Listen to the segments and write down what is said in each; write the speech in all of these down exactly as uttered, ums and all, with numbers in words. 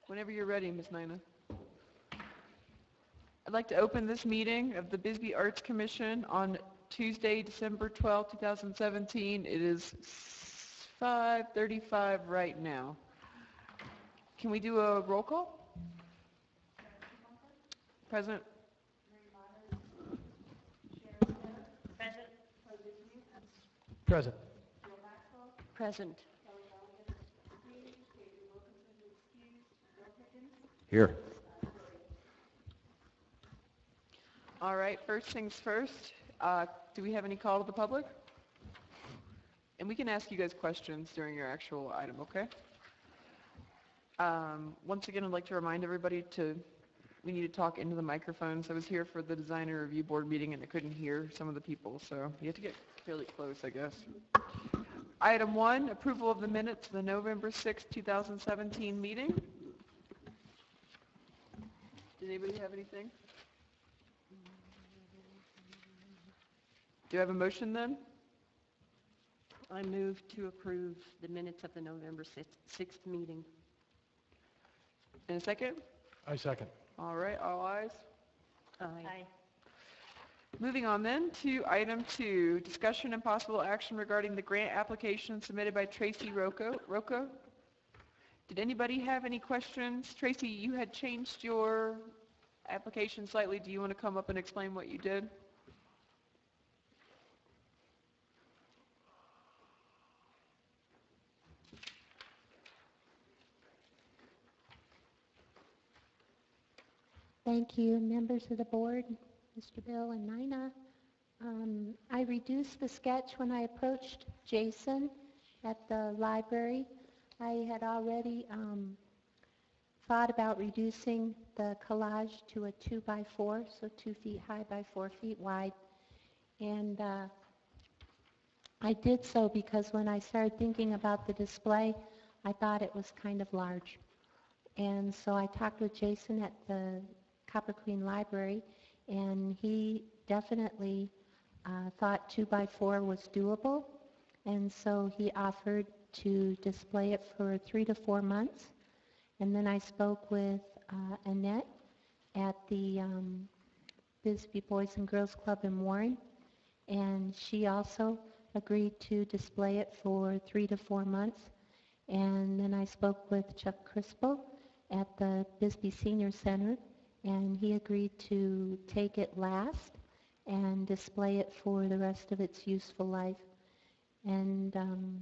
Whenever you're ready, Miz Nina. I'd like to open this meeting of the Bisbee Arts Commission on Tuesday, December twelfth, two thousand seventeen. It is five thirty-five right now. Can we do a roll call? Present. Present. Present. Here. All right, first things first. Uh, do we have any call to the public? And we can ask you guys questions during your actual item, okay? Um, once again, I'd like to remind everybody to, we need to talk into the microphones. I was here for the designer review board meeting and I couldn't hear some of the people, so you have to get fairly close, I guess. Item one, approval of the minutes of the November sixth, two thousand seventeen meeting. Does anybody have anything? Do you have a motion then? I move to approve the minutes of the November sixth meeting. In a second? I second. All right, all ayes. Aye. Aye. Moving on then to item two, discussion and possible action regarding the grant application submitted by Tracy Rocco. Rocco? Did anybody have any questions? Tracy, you had changed your application slightly. Do you want to come up and explain what you did? Thank you, members of the board, Mister Bill and Nina. Um, I reduced the sketch when I approached Jason at the library. I had already um, thought about reducing the collage to a two by four, so two feet high by four feet wide. And uh, I did so because when I started thinking about the display, I thought it was kind of large. And so I talked with Jason at the Copper Queen Library, and he definitely uh, thought two by four was doable, and so he offered to display it for three to four months. And then I spoke with uh, Annette at the um, Bisbee Boys and Girls Club in Warren, and she also agreed to display it for three to four months. And then I spoke with Chuck Crispel at the Bisbee Senior Center, and he agreed to take it last and display it for the rest of its useful life. And um,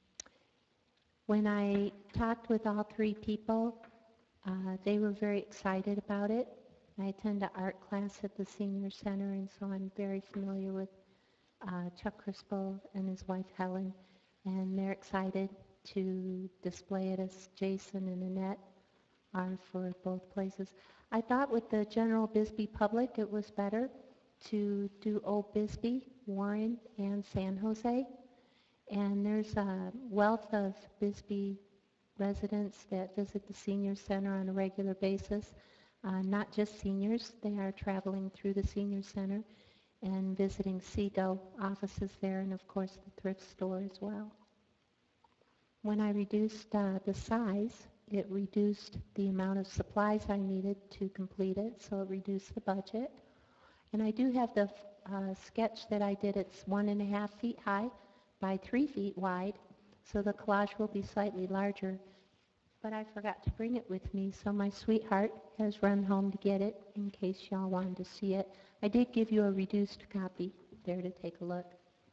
when I talked with all three people, uh, they were very excited about it. I attend an art class at the Senior Center, and so I'm very familiar with uh, Chuck Crispel and his wife Helen, and they're excited to display it as Jason and Annette are for both places. I thought with the general Bisbee public it was better to do Old Bisbee, Warren, and San Jose. And there's a wealth of Bisbee residents that visit the Senior Center on a regular basis. Uh, not just seniors, they are traveling through the Senior Center and visiting Seago offices there, and of course the thrift store as well. When I reduced uh, the size, it reduced the amount of supplies I needed to complete it, so it reduced the budget. And I do have the uh, sketch that I did. It's one and a half feet high by three feet wide, so the collage will be slightly larger. But I forgot to bring it with me, so my sweetheart has run home to get it in case y'all wanted to see it. I did give you a reduced copy there to take a look.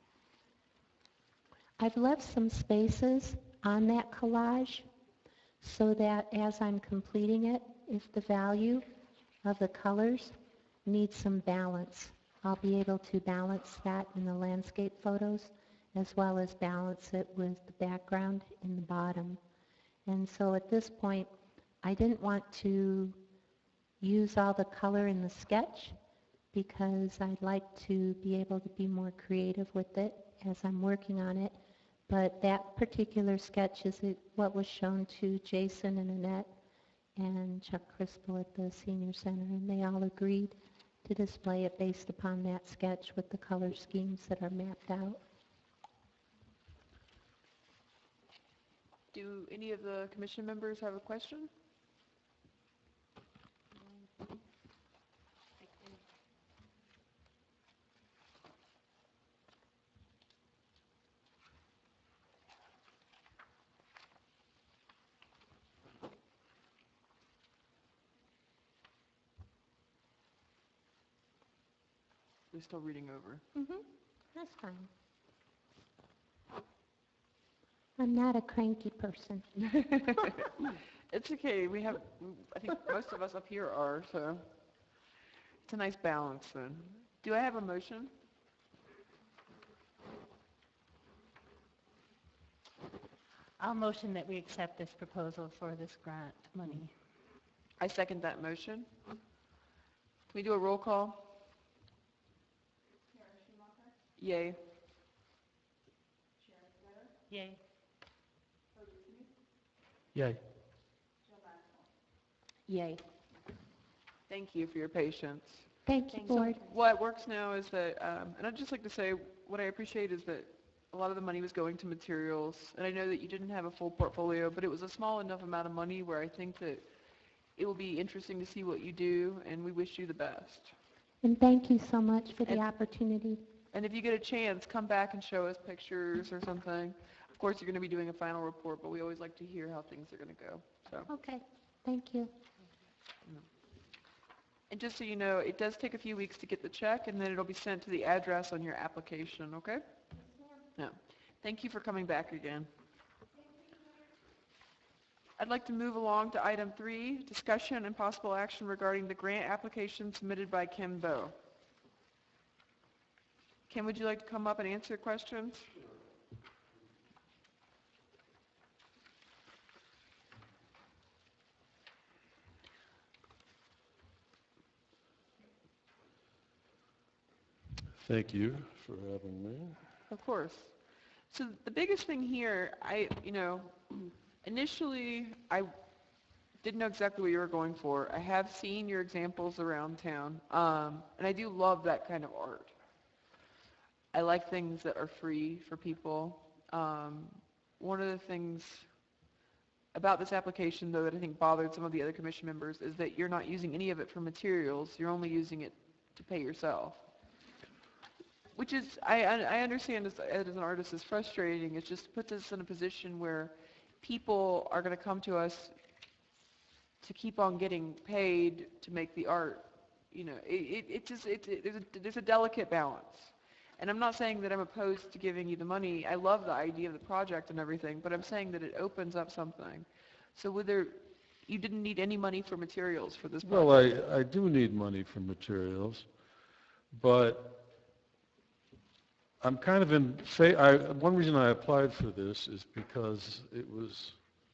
I've left some spaces on that collage so that as I'm completing it, if the value of the colors needs some balance, I'll be able to balance that in the landscape photos as well as balance it with the background in the bottom. And so at this point, I didn't want to use all the color in the sketch because I'd like to be able to be more creative with it as I'm working on it. But that particular sketch is what was shown to Jason and Annette and Chuck Crispel at the Senior Center, and they all agreed to display it based upon that sketch with the color schemes that are mapped out. Do any of the commission members have a question? We're still reading over. Mm-hmm, that's fine. I'm not a cranky person. It's okay. We have, I think most of us up here are, so it's a nice balance then. Do I have a motion? I'll motion that we accept this proposal for this grant money. I second that motion. Can we do a roll call? Yay. Yay. Yay. Yay. Thank you for your patience. Thank you, Thanks. board. What works now is that, um, and I'd just like to say, what I appreciate is that a lot of the money was going to materials, and I know that you didn't have a full portfolio, but it was a small enough amount of money where I think that it will be interesting to see what you do, and we wish you the best. And thank you so much for the And- opportunity. And if you get a chance, come back and show us pictures or something. Of course, you're going to be doing a final report, but we always like to hear how things are going to go. So, Okay, thank you. and just so you know, it does take a few weeks to get the check, and then it'll be sent to the address on your application, okay? No. Thank you for coming back again. I'd like to move along to item three, discussion and possible action regarding the grant application submitted by Kim Bowe. Kim, would you like to come up and answer questions? Thank you for having me. Of course. So the biggest thing here, I, you know, initially I didn't know exactly what you were going for. I have seen your examples around town, um, and I do love that kind of art. I like things that are free for people. Um, one of the things about this application, though, that I think bothered some of the other commission members is that you're not using any of it for materials. You're only using it to pay yourself. Which is, I, I understand as, as an artist, is frustrating. It just puts us in a position where people are going to come to us to keep on getting paid to make the art. You know, it, it, it just, it, it, there's, a, there's a delicate balance. And I'm not saying that I'm opposed to giving you the money. I love the idea of the project and everything, but I'm saying that it opens up something. So whether you didn't need any money for materials for this project. Well, I, I do need money for materials, but I'm kind of in, fa- I, one reason I applied for this is because it was,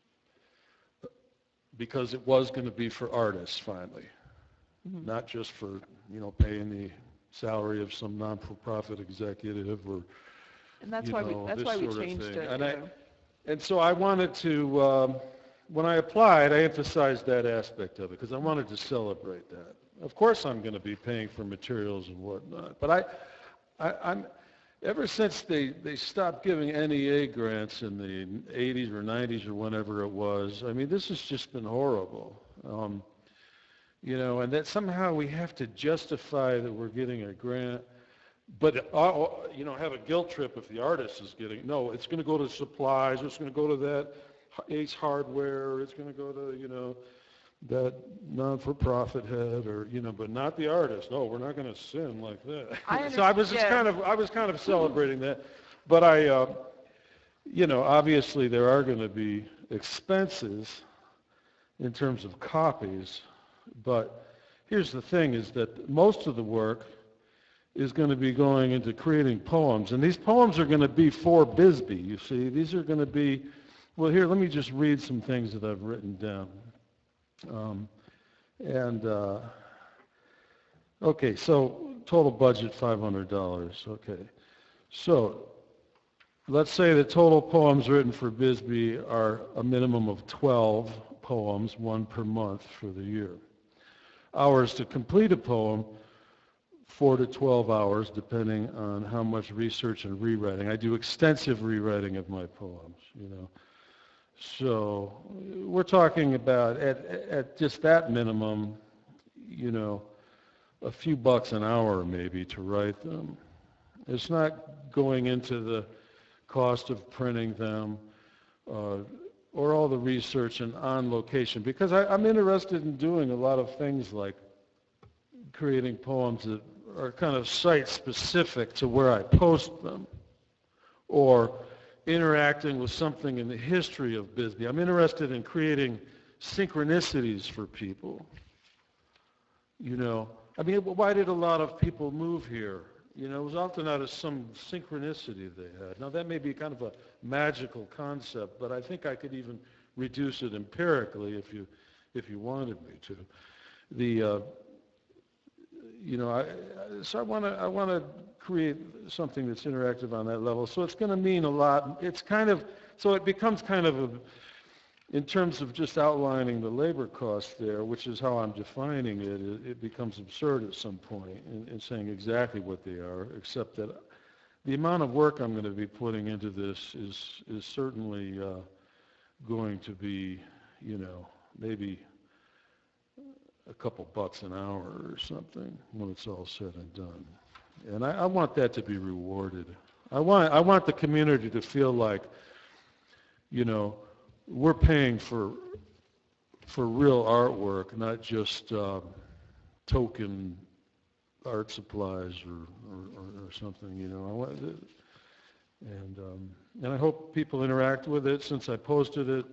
because it was going to be for artists finally, Mhm. not just for, you know, paying the salary of some non-for-profit executive or, And that's you why we, know, that's this why we sort of changed thing. it. And you I- know. and so I wanted to, um, when I applied, I emphasized that aspect of it because I wanted to celebrate that. Of course I'm going to be paying for materials and whatnot, but I, I, I'm, ever since they, they stopped giving N E A grants in the eighties or nineties or whenever it was, I mean, this has just been horrible. Um, you know, and that somehow we have to justify that we're getting a grant, but, uh, you know, have a guilt trip if the artist is getting, no, it's going to go to supplies, it's going to go to that Ace Hardware, it's going to go to, you know, that non-for-profit head, or, you know, but not the artist. No, we're not going to sin like that. I So I was just understand. kind of, I was kind of celebrating that. But I, uh, you know, obviously there are going to be expenses in terms of copies. But here's the thing, is that most of the work is going to be going into creating poems. And these poems are going to be for Bisbee, you see. These are going to be, well, here, let me just read some things that I've written down. Um, and, uh, okay, so total budget five hundred dollars, okay. So let's say the total poems written for Bisbee are a minimum of twelve poems, one per month for the year. Hours to complete a poem, four to twelve hours, depending on how much research and rewriting. I do extensive rewriting of my poems, you know. So we're talking about, at, at just that minimum, you know, a few bucks an hour maybe to write them. It's not going into the cost of printing them uh, or all the research and on location, because I, I'm interested in doing a lot of things like creating poems that are kind of site-specific to where I post them, or interacting with something in the history of Bisbee. I'm interested in creating synchronicities for people. You know, I mean, why did a lot of people move here? You know, it was often out of some synchronicity they had. Now, that may be kind of a magical concept, but I think I could even reduce it empirically if you, if you wanted me to. The, uh, you know, I, so I want to, I want to create something that's interactive on that level. So it's going to mean a lot. It's kind of, so it becomes kind of a, in terms of just outlining the labor cost there, which is how I'm defining it, it, it becomes absurd at some point in, in saying exactly what they are, except that the amount of work I'm going to be putting into this is, is certainly uh, going to be, you know, maybe a couple bucks an hour or something when it's all said and done. And I, I want that to be rewarded. I want, I want the community to feel like, you know, we're paying for for real artwork, not just um, token art supplies or, or, or something, you know. I want it, and um, and I hope people interact with it since I posted it.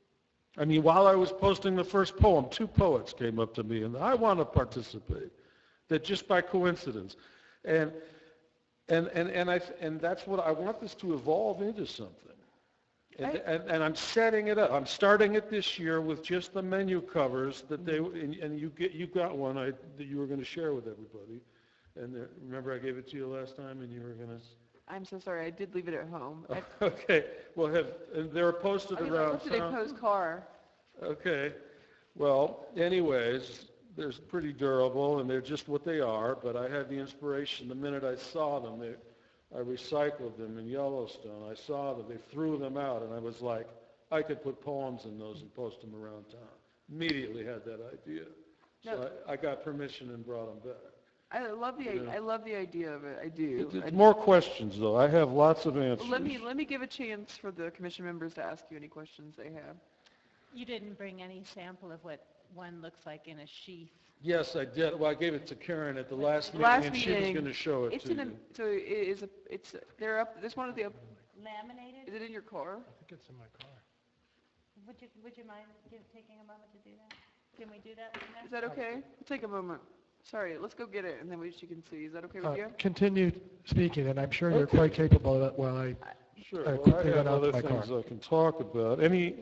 I mean, while I was posting the first poem, two poets came up to me and I want to participate. That just by coincidence, and and and and I and that's what I want this to evolve into something. And, and, and I'm setting it up. I'm starting it this year with just the menu covers that they, and, and you get, you got one I, that you were going to share with everybody. And there, remember I gave it to you last time and you were going to? I'm so sorry, I did leave it at home. I, Okay, well have, and they're posted I mean, around I town. Post car. Okay, well, anyways, they're pretty durable and they're just what they are, but I had the inspiration the minute I saw them. They, I recycled them in Yellowstone. I saw that they threw them out, and I was like, I could put poems in those and post them around town. Immediately had that idea. So No. I, I got permission and brought them back. I love the You know. I love the idea of it. I do. It- it's I- more questions, though. I have lots of answers. Let me let me give a chance for the commission members to ask you any questions they have. You didn't bring any sample of what one looks like in a sheath. Yes, I did. Well, I gave it to Karen at the last meeting, Last and she was meeting, going to show it It's to in a you. so it is a it's they're up. There's one of the up. Laminated? Is it in your car? I think it's in my car. Would you, would you mind give, taking a moment to do that? Can we do that? Lena? Is that okay? We'll take a moment. Sorry, let's go get it and then we she can see. Is that okay with Uh, you? Continue speaking, and I'm sure you're Okay. quite capable of it while I, Sure. I Well, quickly I have run out to other my car. things I can talk about. Any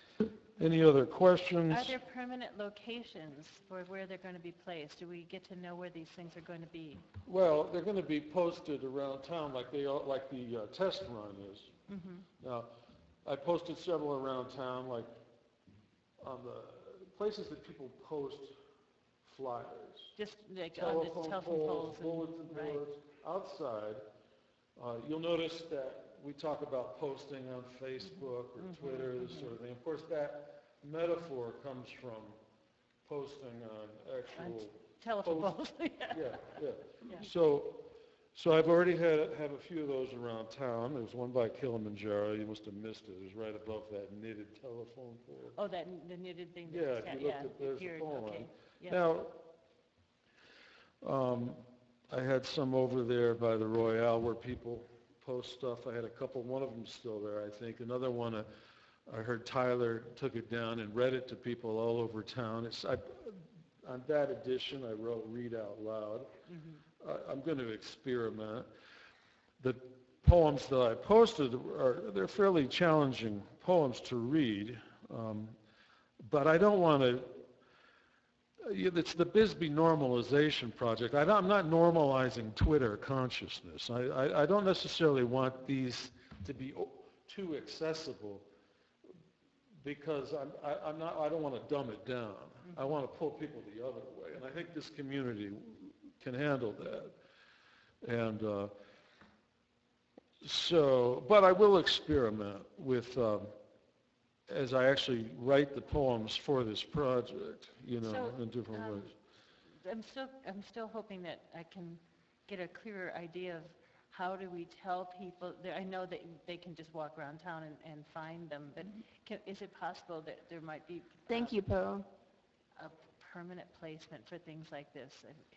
any other questions? Are there permanent locations for where they're going to be placed? Do we get to know where these things are going to be? Well, they're going to be posted around town like they are, like the uh, test run is. Mm-hmm. Now, I posted several around town, like on the places that people post flyers. Just like on the telephone poles and, bulletin right. boards, outside. Uh, you'll notice that we talk about posting on Facebook or Mhm, Twitter, this mhm. sort of thing. Of course, that metaphor comes from posting on actual Telephone post- poles, yeah. yeah, yeah. Yeah. So, so I've already had, have a few of those around town. There's one by Kilimanjaro. You must have missed it. It was right above that knitted telephone pole. Oh, that, the knitted thing. Yeah, that's if got- you look yeah, at, there's the appeared, phone okay. line. Yeah. Now, um, I had some over there by the Royale where people post stuff. I had a couple, one of them still there, I think. Another one, uh, I heard Tyler took it down and read it to people all over town. It's, I, on that edition, I wrote Read Out Loud. Mhm. I- I'm going to experiment. The poems that I posted are, they're fairly challenging poems to read, um, but I don't want to, it's the Bisbee normalization project. I don't, I'm not normalizing Twitter consciousness. I, I, I don't necessarily want these to be o- too accessible because I'm, I, I'm not, I don't want to dumb it down. I want to pull people the other way, and I think this community can handle that. And uh, so, but I will experiment with, um, as I actually write the poems for this project, you know, So, in different um, ways. I'm still, I'm still hoping that I can get a clearer idea of how do we tell people, that I know that they can just walk around town and, and find them, but can, is it possible that there might be Thank uh, you, Poe. a permanent placement for things like this? Have- Have you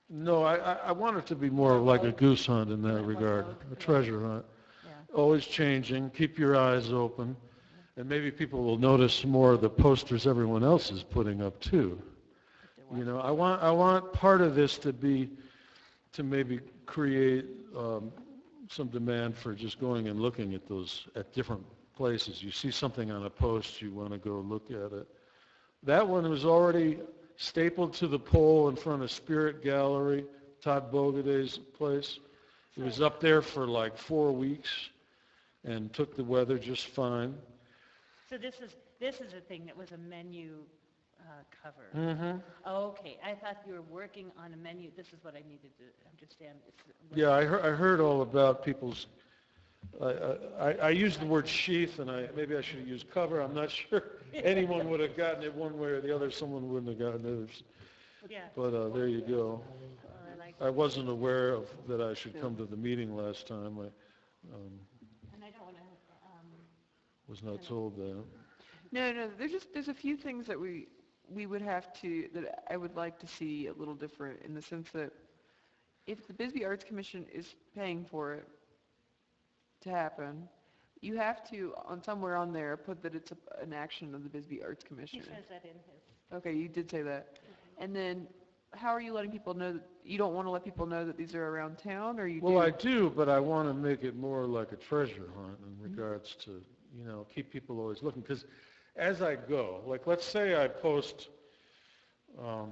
No, I, I I want it to be more like a goose hunt in that regard, a treasure hunt. Yeah. Always changing, keep your eyes open, and maybe people will notice more of the posters everyone else is putting up too. You know, I want, I want part of this to be, to maybe create um, some demand for just going and looking at those, at different places. You see something on a post, you want to go look at it. That one was already stapled to the pole in front of Spirit Gallery, Todd Bogaday's place. It was up there for like four weeks and took the weather just fine. So this is, this is a thing that was a menu uh, cover. Mm-hmm. Okay, I thought you were working on a menu. This is what I needed to understand. It's what- Yeah, I heard, I heard all about people's, I, I, I used the word sheath, and I, maybe I should have used cover. I'm not sure anyone would have gotten it one way or the other. Someone wouldn't have gotten it. Yeah, But uh, there you go. well, I like, I wasn't aware of that I should come to the meeting last time. I um, and I don't want to, um, was not told that. No, no, there's just, there's a few things that we, we would have to, that I would like to see a little different in the sense that if the Bisbee Arts Commission is paying for it to happen, you have to, on somewhere on there, put that it's a, an action of the Bisbee Arts he Commission. says that in his. Okay, you did say that. And then, how are you letting people know that, you don't want to let people know that these are around town, or you do? Well, I do, but I want to make it more like a treasure hunt in regards to, you know, keep people always looking. Because as I go, like let's say I post um,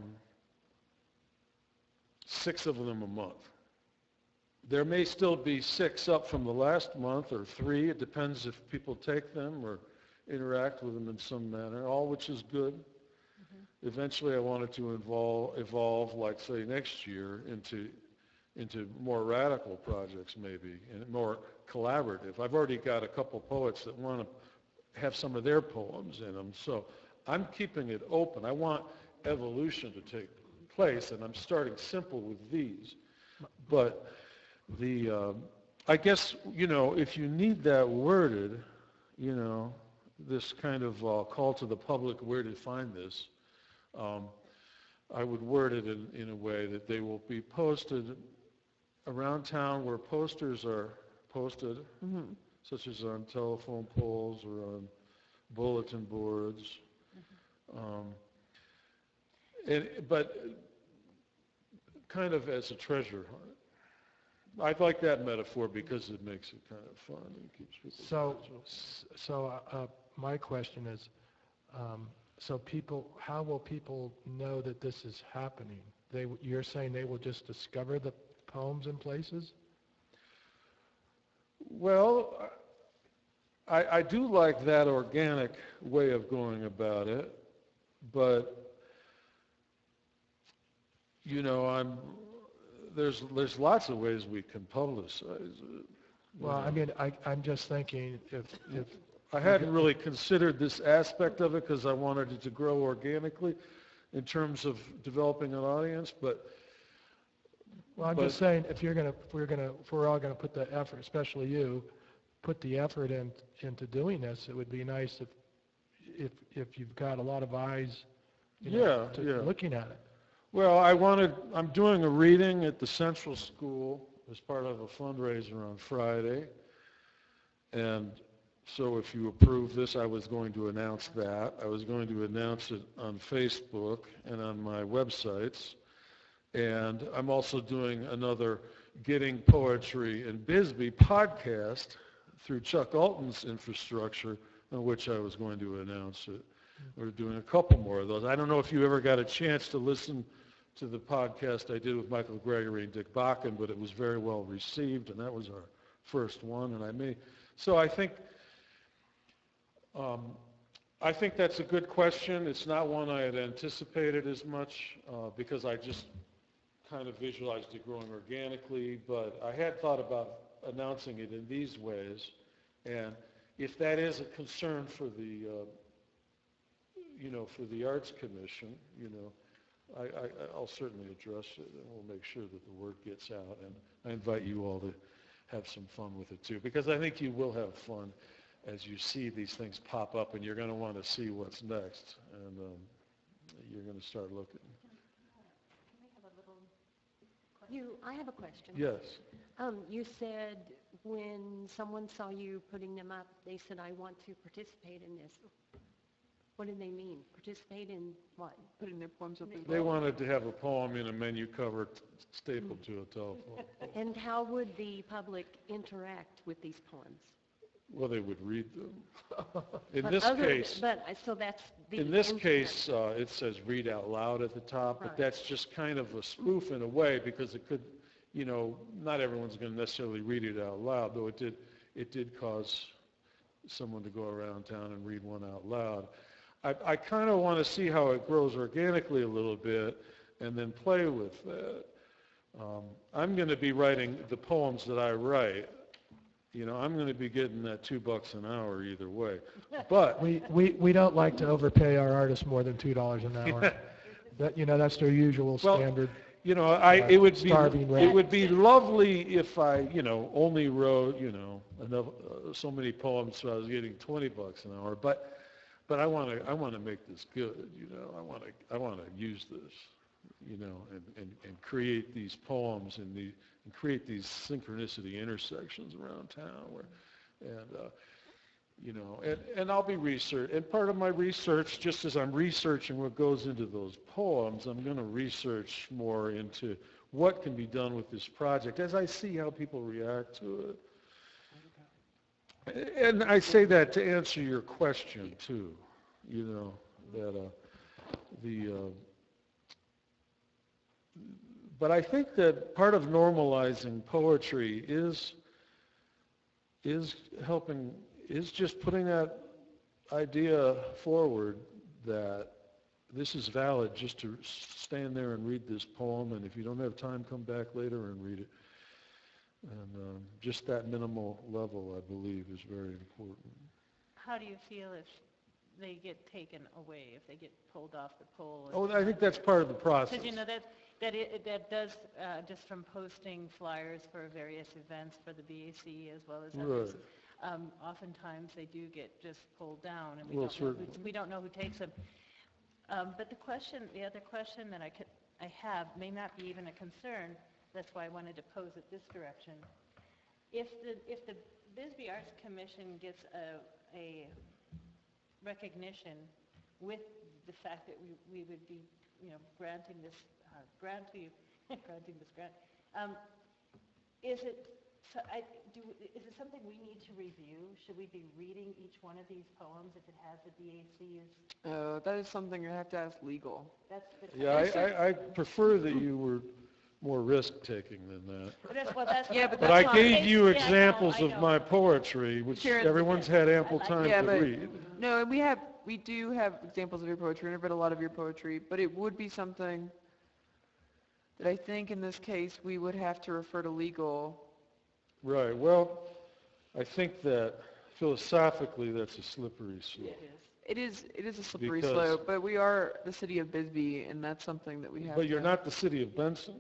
six of them a month. There may still be six up from the last month or three. It depends if people take them or interact with them in some manner, all which is good. Mm-hmm. Eventually I want it to evolve, evolve, like say next year, into into more radical projects maybe, and more collaborative. I've already got a couple poets that want to have some of their poems in them, so I'm keeping it open. I want evolution to take place, and I'm starting simple with these. But the, um, I guess, you know, if you need that worded, you know, this kind of uh, call to the public where to find this, um, I would word it in, in a way that they will be posted around town where posters are posted, Mm-hmm. such as on telephone poles or on bulletin boards. Mm-hmm. um, and, but kind of as a treasure hunt. I like that metaphor because it makes it kind of fun and keeps people. So, casual. s- so uh, my question is, um, so people, how will people know that this is happening? They, you're saying they will just discover the poems in places? Well, I, I do like that organic way of going about it, but you know, I'm there's there's lots of ways we can publicize it. Well, I mean, I, I'm just thinking if, if, I hadn't really considered this aspect of it because I wanted it to grow organically in terms of developing an audience, but well, I'm But- just saying, if you're gonna, if we're gonna, if we're all gonna put the effort, especially you, put the effort in, into doing this, it would be nice if, if, if you've got a lot of eyes, you know, Yeah, to- yeah. looking at it. well, I wanted, I'm doing a reading at the Central School as part of a fundraiser on Friday. And so if you approve this, I was going to announce that. I was going to announce it on Facebook and on my websites. And I'm also doing another Getting Poetry in Bisbee podcast through Chuck Alton's infrastructure, on which I was going to announce it. We're doing a couple more of those. I don't know if you ever got a chance to listen to the podcast I did with Michael Gregory and Dick Bakken, but it was very well received, and that was our first one. And I may, so I think, um, I think that's a good question. It's not one I had anticipated as much uh, because I just kind of visualized it growing organically, but I had thought about announcing it in these ways. And if that is a concern for the, uh, you know, for the Arts Commission, you know, I, I, I'll certainly address it, and we'll make sure that the word gets out. And I invite you all to have some fun with it too, because I think you will have fun as you see these things pop up, and you're going to want to see what's next, and um, you're going to start looking. Can we have a little You, I have a question. Yes. Um, you said when someone saw you putting them up, they said, I want to participate in this. What do they mean? Participate in what? Putting their poems up as They well. wanted to have a poem in a menu cover t- stapled to a telephone. And how would the public interact with these poems? Well, they would read them. In But this other- case, But, uh, so that's the. in this intent. case, uh, it says read out loud at the top, but Right. that's just kind of a spoof in a way because it could, you know, not everyone's going to necessarily read it out loud, though it did, it did cause someone to go around town and read one out loud. I, I kind of want to see how it grows organically a little bit and then play with that. Um, I'm going to be writing the poems that I write. You know, I'm going to be getting that two bucks an hour either way. But We, we, we don't like to overpay our artists more than two dollars an hour. That, you know, that's their usual Well, standard. you know, I, it would be, Starving rate. it would be lovely if I, you know, only wrote, you know, enough, uh, so many poems so I was getting twenty bucks an hour. But, but I want to, I want to make this good, you know. I want to, I want to use this, you know, and, and, and create these poems and the, and create these synchronicity intersections around town where, and, uh, you know, and, and I'll be research, and part of my research, just as I'm researching what goes into those poems, I'm going to research more into what can be done with this project as I see how people react to it. And I say that to answer your question too, you know, that uh, the, uh, but I think that part of normalizing poetry is, is helping, is just putting that idea forward that this is valid just to stand there and read this poem, and if you don't have time, come back later and read it. And um, just that minimal level, I believe, is very important. How do you feel if they get taken away, if they get pulled off the pole? Oh, I think that's part of the process. Because, you know, that, that, it, that does, uh, just from posting flyers for various events for the B A C as well as others, Right. um, oftentimes they do get just pulled down, and we Well, don't know who, certainly. we don't know who takes them. Um, but the question, the other question that I could, I have may not be even a concern. That's why I wanted to pose it this direction. If the, if the Bisbee Arts Commission gets a, a recognition with the fact that we, we would be, you know, granting this uh, grant to you, granting this grant, um, is it, so I, do, is it something we need to review? Should we be reading each one of these poems if it has the B A C as, Uh, that is something you have to ask legal. that's the. Yeah, I, I, I prefer that you were more risk-taking than that. That's, well, that's. Yeah, but But that's I not- gave you Yeah, I know, examples I of know. my poetry, which Karen- everyone's had ample I like time Yeah, to but- read. No, and we have, we do have examples of your poetry, and I've read a lot of your poetry, but it would be something that I think in this case, we would have to refer to legal. Right, well, I think that philosophically, that's a slippery slope. It is, it is a slippery Because- slope, but we are the city of Bisbee, and that's something that we have to. But you're not the city of Benson.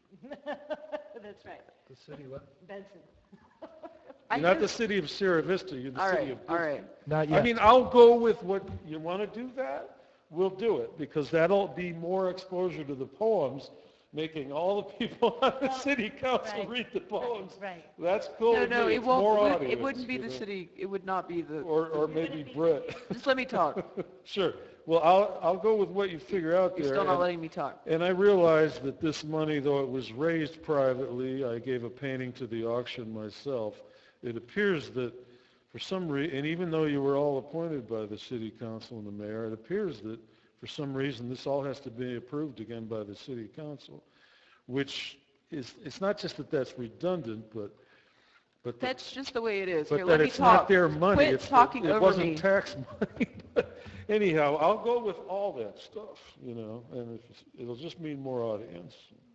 That's right, The city what? Benson. I You're not the just- city of Sierra Vista, you're the All city right, of Bisbee. all right. Not I yet. mean, I'll go with what, you want to do that? We'll do it, because that'll be more exposure to the poems, making all the people on the city council Right. read the poems. Right. That's cool No, with no, me. it It's won't, more it would- audience, it wouldn't be you the know? city, it would not be the, Or, or maybe Brett. just let me talk. Sure. Well, I'll, I'll go with what you figure out there. You're still not and- letting me talk. And I realize that this money, though it was raised privately, I gave a painting to the auction myself. It appears that for some reason, and even though you were all appointed by the city council and the mayor, it appears that for some reason this all has to be approved again by the city council, which is, it's not just that that's redundant, but, but, the- That's just the way it is. but Here, that let me it's not talk. their money. Quit It's- talking it over wasn't me. tax money. But anyhow, I'll go with all that stuff, you know, and if it's, it'll just mean more audience.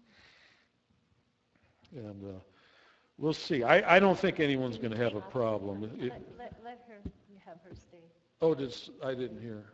And uh, we'll see. I, I don't think anyone's going to have a problem. It- Let, let, let her, you have her stay. oh, did, s- I didn't hear.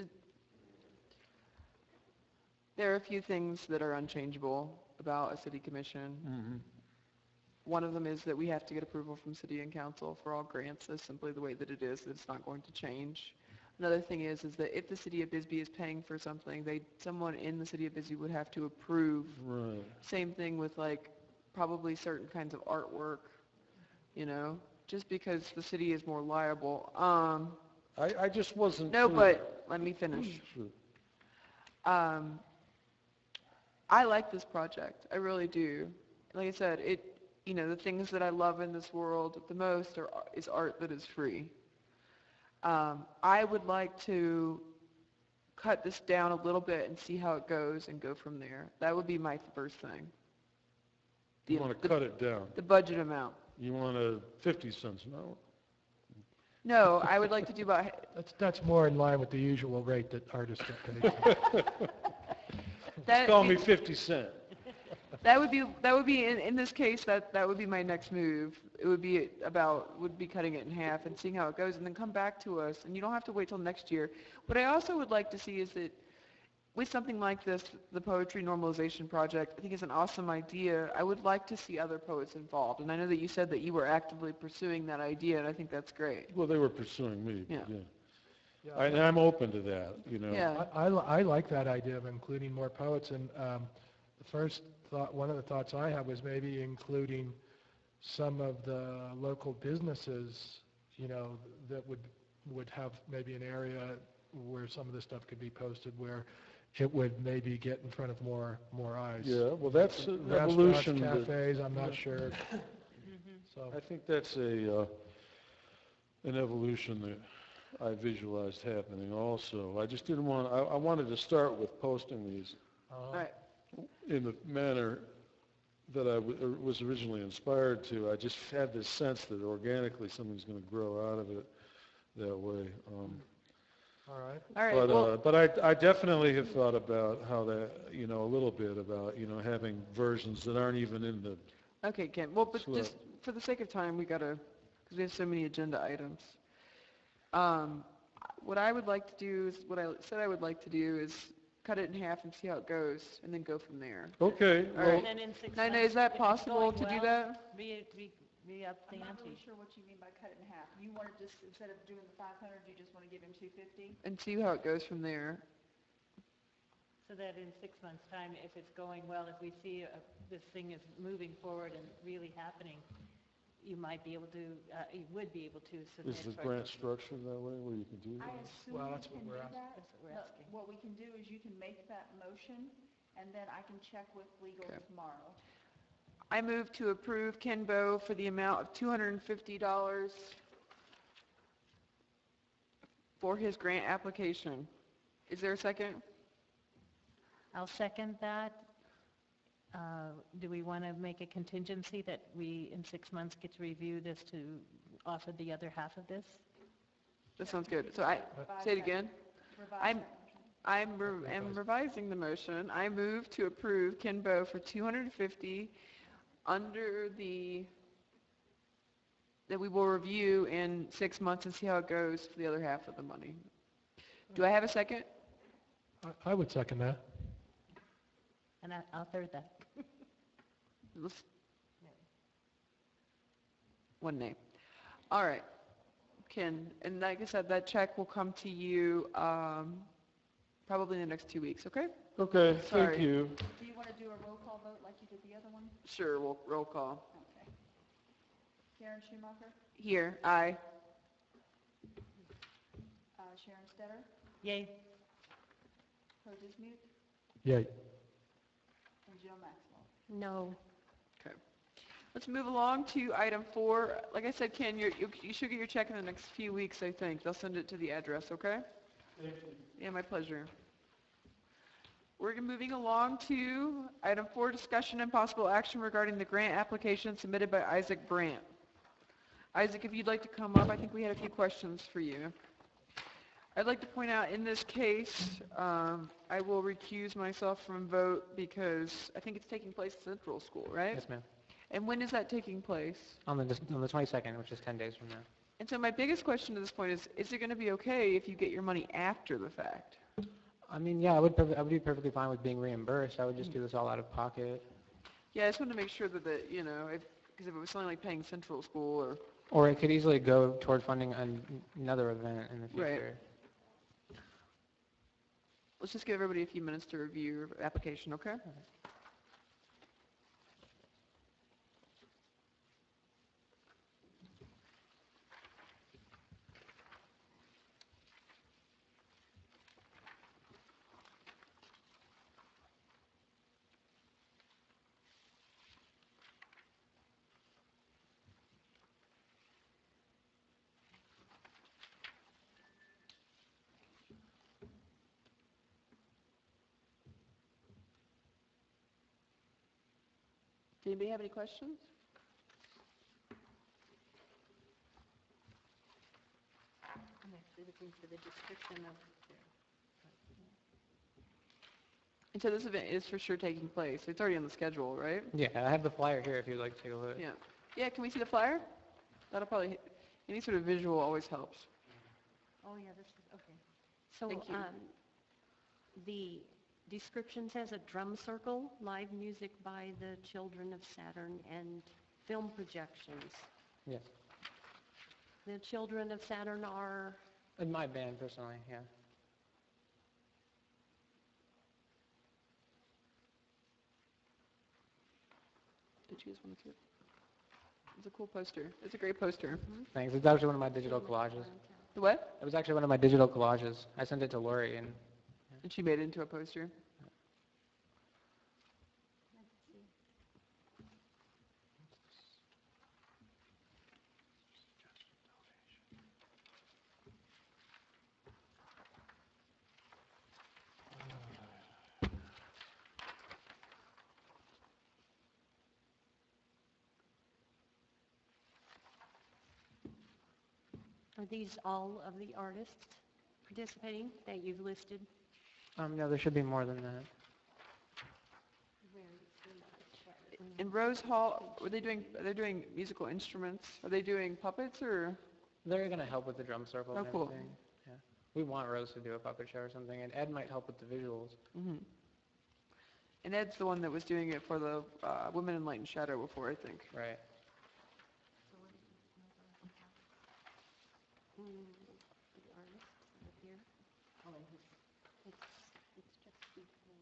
There are a few things that are unchangeable about a city commission. Mhm. One of them is that we have to get approval from city and council for all grants. That's simply the way that it is. It's not going to change. Another thing is, is that if the city of Bisbee is paying for something, they, someone in the city of Bisbee would have to approve. Right. Same thing with like probably certain kinds of artwork, you know, just because the city is more liable. Um, I, I just wasn't no, clear. but let me finish. Sure. Um, I like this project. I really do. Like I said, it, you know, the things that I love in this world the most are, is art that is free. Um, I would like to cut this down a little bit and see how it goes and go from there. That would be my first thing. You The- want the- to cut it down. The budget amount. You want a fifty cents an hour. No, I would like to do about, That's, that's more in line with the usual rate that artists get paid. that, Call me fifty cent. that would be, that would be, in, in this case, that, that would be my next move. It would be about, would be cutting it in half and seeing how it goes and then come back to us. And you don't have to wait till next year. What I also would like to see is that with something like this, the Poetry Normalization Project, I think is an awesome idea. I would like to see other poets involved. And I know that you said that you were actively pursuing that idea, and I think that's great. Well, they were pursuing me, but Yeah. yeah. I- And I'm open to that, you know. Yeah. I, I li- I like that idea of including more poets, and um, the first thought, one of the thoughts I had was maybe including some of the local businesses, you know, that would, would have maybe an area where some of this stuff could be posted, where it would maybe get in front of more, more eyes. Yeah, well, that's an Restaurants, evolution. that- cafes, I'm not sure. So, I think that's a, uh, an evolution that I visualized happening also. I just didn't want, I, I wanted to start with posting these uh, All right. in the manner that I w- or was originally inspired to. I just had this sense that organically something's going to grow out of it that way. Um, all right. All right. But, Well, uh, but I, I definitely have thought about how that, you know, a little bit about, you know, having versions that aren't even in the, okay, Ken. Well, but Slow. just for the sake of time, we gotta, because we have so many agenda items. Um, what I would like to do is, what I said I would like to do is cut it in half and see how it goes, and then go from there. okay, All well, right. And then in six Nina, months, is that if it's possible going to do well, that? Re, re, re-up the I'm not really ante. sure what you mean by cut it in half. You want to just, instead of doing the five hundred, you just want to give him two fifty? And see how it goes from there. So that in six months' time, if it's going well, if we see uh, this thing is moving forward and really happening, you might be able to, uh, you would be able to submit. is the for- grant structured that way where you can do I that? assume Well, you that's what can we're do asking. that. That's what we're but asking. What we can do is you can make that motion, and then I can check with legal Okay. tomorrow. I move to approve Ken Bo for the amount of two hundred fifty dollars for his grant application. Is there a second? I'll second that. Uh, Do we want to make a contingency that we, in six months, get to review this to offer the other half of this? That sounds good. So I, Revise say it that- again. Revise I'm- that motion. I'm re- am revising the motion. I move to approve Ken Bo for two hundred fifty under the, that we will review in six months and see how it goes for the other half of the money. Do I have a second? I, I would second that. And I- I'll third that. Let's- One name. All right. Ken, and like I said, that check will come to you um, probably in the next two weeks, okay? Okay, Sorry. thank you. Do you want to do a roll call vote like you did the other one? Sure, we'll roll call. Okay. Karen Schumacher, Here, aye. uh, Sharon Stetter, Yay. Joe Dismute, Yay. and Jill Maxwell. No. Okay. Let's move along to item four. Like I said, Ken, you're, you you should get your check in the next few weeks, I think. They'll send it to the address, okay? Yeah, my pleasure. We're moving along to item four, discussion and possible action regarding the grant application submitted by Isaac Brandt. Isaac, if you'd like to come up, I think we had a few questions for you. I'd like to point out in this case, um, I will recuse myself from vote because I think it's taking place at Central School, right? Yes, ma'am. And when is that taking place? On the, on the twenty-second, which is ten days from now. And so my biggest question to this point is, is it going to be okay if you get your money after the fact? I mean, yeah, I would, perf- I would be perfectly fine with being reimbursed. I would just do this all out of pocket. Yeah, I just wanted to make sure that, the, you know, if, because if it was something like paying Central School or, Or it could easily go toward funding an, another event in the Right. future. let's just give everybody a few minutes to review your application, okay? anybody have any questions? I'm actually looking for the description of, And so this event is for sure taking place. It's already on the schedule, right? Yeah, I have the flyer here if you'd like to take a look. Yeah. Yeah, can we see the flyer? That'll probably, any sort of visual always helps. oh yeah, this is, okay. So Thank you. um, the description says a drum circle, live music by the Children of Saturn, and film projections. Yes. The Children of Saturn are, In my band personally, yeah. Did you guys want to see it? It's a cool poster. It's a great poster. Thanks. It's actually one of my digital collages. The what? It was actually one of my digital collages. I sent it to Lori, and And she made it into a poster. are these all of the artists participating that you've listed? um, no, there should be more than that. In Rose Hall, were they doing, are they doing musical instruments? Are they doing puppets or? They're going to help with the drum circle Oh, and cool. everything. Yeah. We want Rose to do a puppet show or something, and Ed might help with the visuals. Mhm. And Ed's the one that was doing it for the uh, Women in Light and Shadow before, I think. Right. Mm, the artists are here. Oh, and his, it's, it's just before.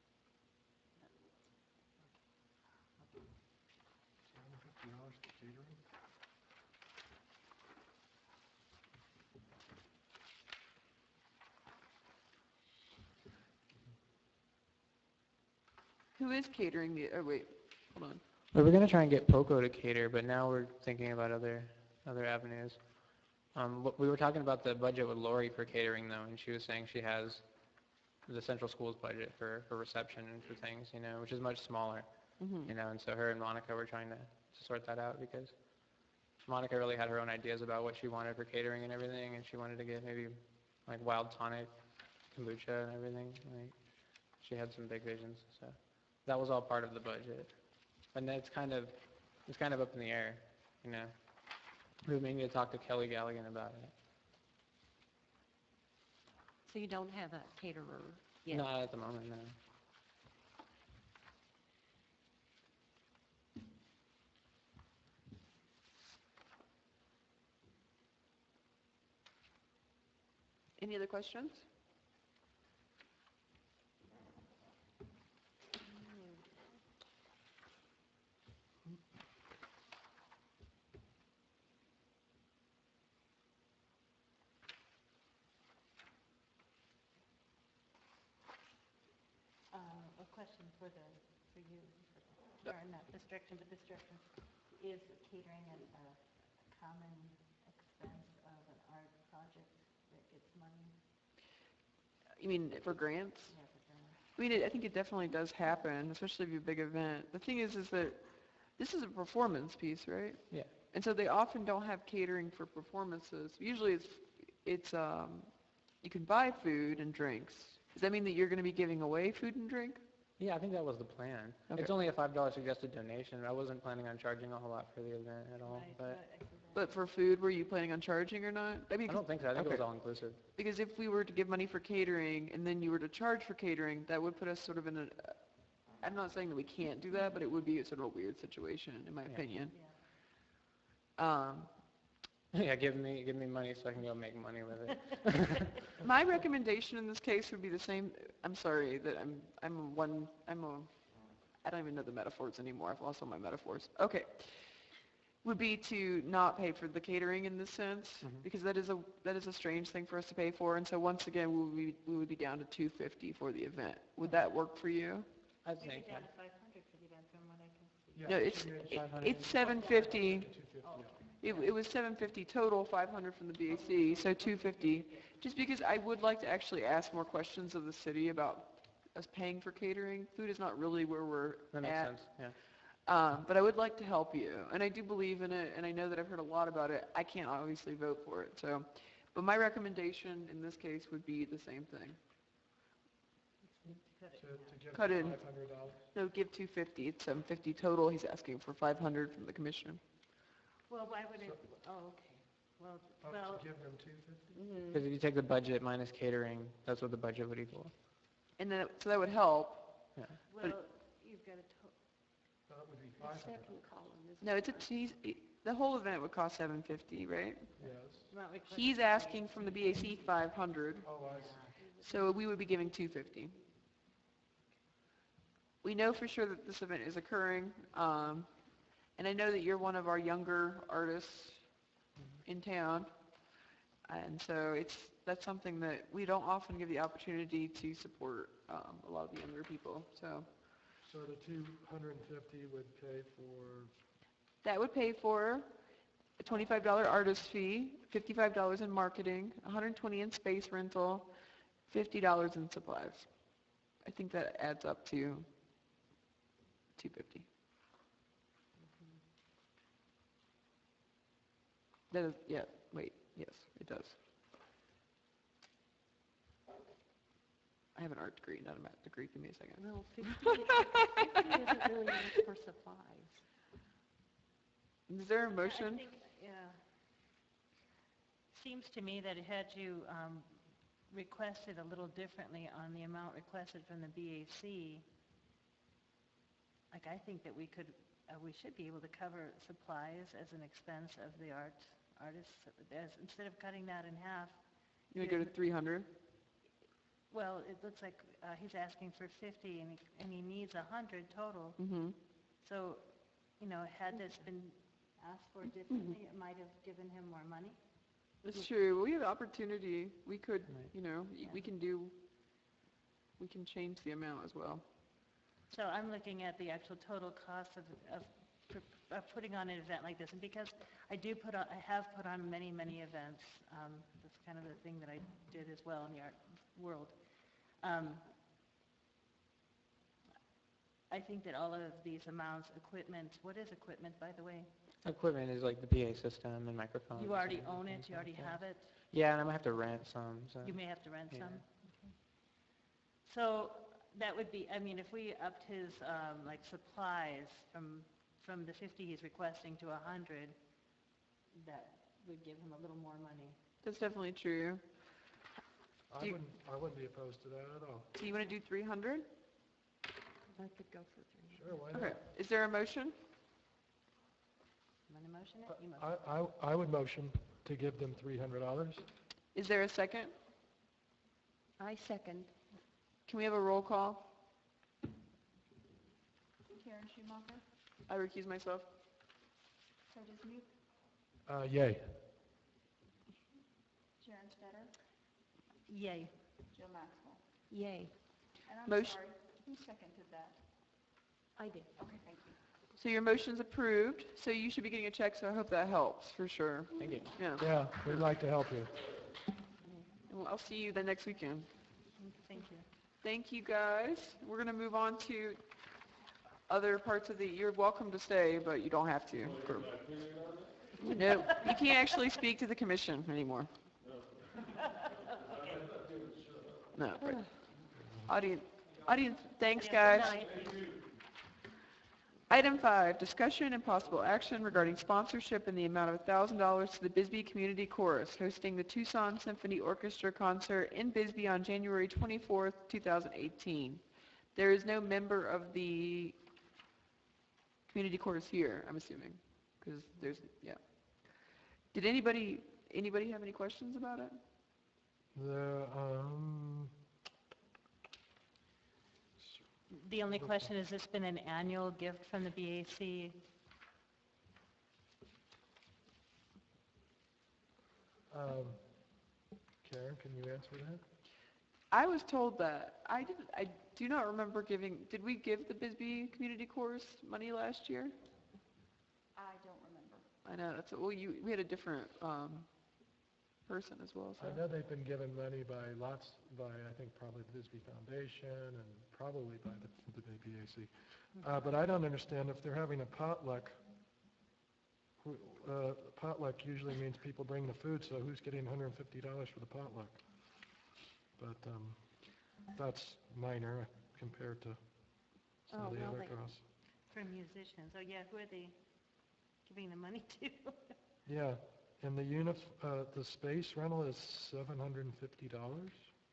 Who is catering the, oh wait, hold on. We were going to try and get Poco to cater, but now we're thinking about other other avenues. Um, what- we were talking about the budget with Lori for catering, though, and she was saying she has the central schools budget for, for reception and for things, you know, which is much smaller, Mhm. you know, and so her and Monica were trying to, to sort that out because Monica really had her own ideas about what she wanted for catering and everything, and she wanted to get maybe like wild tonic, kombucha and everything. Like, she had some big visions, so that was all part of the budget. And it's kind of, it's kind of up in the air, you know. We may need to talk to Kelly Galligan about it. So you don't have a caterer yet? Not at the moment, no. Any other questions? Uh, a question for the, for you, for- or not this direction, but this direction. Is catering an, a a common expense of an art project that gets money? You mean for grants? Yeah, for grants. I mean, it, I think it definitely does happen, especially if you have a big event. The thing is, is that this is a performance piece, right? Yeah. And so they often don't have catering for performances. Usually it's, it's, um, you can buy food and drinks. Does that mean that you're going to be giving away food and drink? Yeah, I think that was the plan. Okay. It's only a five dollar suggested donation. I wasn't planning on charging a whole lot for the event at all, Right, but right, I see that. But for food, were you planning on charging or not? I mean, I 'cause- don't think so. I think it was okay. all inclusive. because if we were to give money for catering and then you were to charge for catering, that would put us sort of in a, I'm not saying that we can't do that, but it would be sort of a weird situation, in my Yeah. opinion. Yeah. Um, Yeah, give me give me money so I can go make money with it. My recommendation in this case would be the same, I'm sorry that I'm, I'm a one, I'm a, I don't even know the metaphors anymore, I've lost all my metaphors. Okay. Would be to not pay for the catering in this sense, Mhm. because that is a, that is a strange thing for us to pay for, and so once again, we would be, we would be down to two fifty for the event. Would that work for you? I Maybe think. down to five hundred for the event from what I can see. Yeah, No, it's, it- five hundred. it's seven fifty. two fifty, yeah. It, it was seven fifty total, five hundred from the B A C, so two fifty. Just because I would like to actually ask more questions of the city about us paying for catering. Food is not really where we're That makes at. sense, yeah. Um, but I would like to help you, and I do believe in it, and I know that I've heard a lot about it. I can't obviously vote for it, so, but my recommendation in this case would be the same thing. To, to give Cut five in. hundred dollars? No, give two fifty, it's seven fifty total, he's asking for five hundred from the commission. Well, why would it, oh, okay. Well, Oh, well, to give them two fifty? Mhm. Because if you take the budget minus catering, that's what the budget would equal. And then, so that would help. Yeah. well, you've got a to, That would be The five hundred. second column is. No, it's a, he's, the whole event would cost seven fifty, right? Yes. not requested. He's asking from the B A C five hundred, Oh, I see. so we would be giving two fifty. We know for sure that this event is occurring, um, and I know that you're one of our younger artists in town, and so it's, that's something that we don't often give the opportunity to support um, a lot of the younger people, so. So the two hundred fifty would pay for, That would pay for a twenty-five dollars artist fee, fifty-five dollars in marketing, one hundred twenty dollars in space rental, fifty dollars in supplies. I think that adds up to two hundred fifty dollars. That is, yeah, wait, yes, it does. I have an art degree, not a math degree. Give me a second. Well, fifty, fifty isn't really much for supplies. Is there a I motion? think, yeah. Seems to me that it had you um, requested a little differently on the amount requested from the B A C. Like, I think that we could, uh, we should be able to cover supplies as an expense of the art, artists, as, instead of cutting that in half. You want to go to three hundred? Well, it looks like uh, he's asking for fifty and he, and he needs one hundred total. Mm-hmm. So, you know, had this been asked for differently, it might have given him more money. That's true. We have opportunity. We could, Right. you know, y- we can do, we can change the amount as well. So I'm looking at the actual total cost of, of, pr- of putting on an event like this, and because I do put on, I have put on many, many events, um, that's kind of the thing that I did as well in the art world. Um, I think that all of these amounts, equipment, what is equipment, by the way? Equipment is like the P A system and microphones. You already and own it, things you like already that. have it, Yeah, and I might have to rent some, so. you may have to rent Yeah. some. Okay. So that would be, I mean, if we upped his, um, like supplies from, from the fifty he's requesting to a hundred, that would give him a little more money. That's definitely true. I Do you- wouldn't, I wouldn't be opposed to that at all. So you want to do three hundred? I could go for three. Sure, why not? Okay. Is there a motion? Want to motion it? You motion. I, I, I would motion to give them three hundred dollars. Is there a second? I second. Can we have a roll call? Karen Schumacher, I recuse myself. Curtis Meek, Uh, yay. Sharon Stetter, Yay. Jill Maxwell. Yay. And I'm Motion- sorry, who seconded that? I did. Okay, thank you. So your motion's approved, so you should be getting a check, so I hope that helps, for sure. Thank you. Yeah. Yeah, we'd like to help you. Well, I'll see you then next weekend. Thank you. Thank you, guys. We're going to move on to other parts of the, you're welcome to stay, but you don't have to. No, you can't actually speak to the commission anymore. No, right. Audience, audience, thanks, guys. Item five, discussion and possible action regarding sponsorship in the amount of one thousand dollars to the Bisbee Community Chorus hosting the Tucson Symphony Orchestra concert in Bisbee on January twenty-fourth, two thousand eighteen. There is no member of the community chorus here, I'm assuming, because there's, yeah. Did anybody, anybody have any questions about it? The, um, The only question, has this been an annual gift from the B A C? um, Karen, can you answer that? I was told that. I didn't, I do not remember giving, did we give the Bisbee Community Chorus money last year? I don't remember. I know, that's, well, you, we had a different, um, person as well, so. I know they've been given money by lots, by, I think, probably the Bisbee Foundation and probably by the, the B A C. Uh, but I don't understand if they're having a potluck, who- uh, potluck usually means people bring the food, so who's getting one hundred fifty dollars for the potluck? But, um, that's minor compared to some Oh, of the well, other they- costs. For musicians, oh yeah, who are they giving the money to? Yeah, and the unif, uh, the space rental is seven hundred fifty dollars?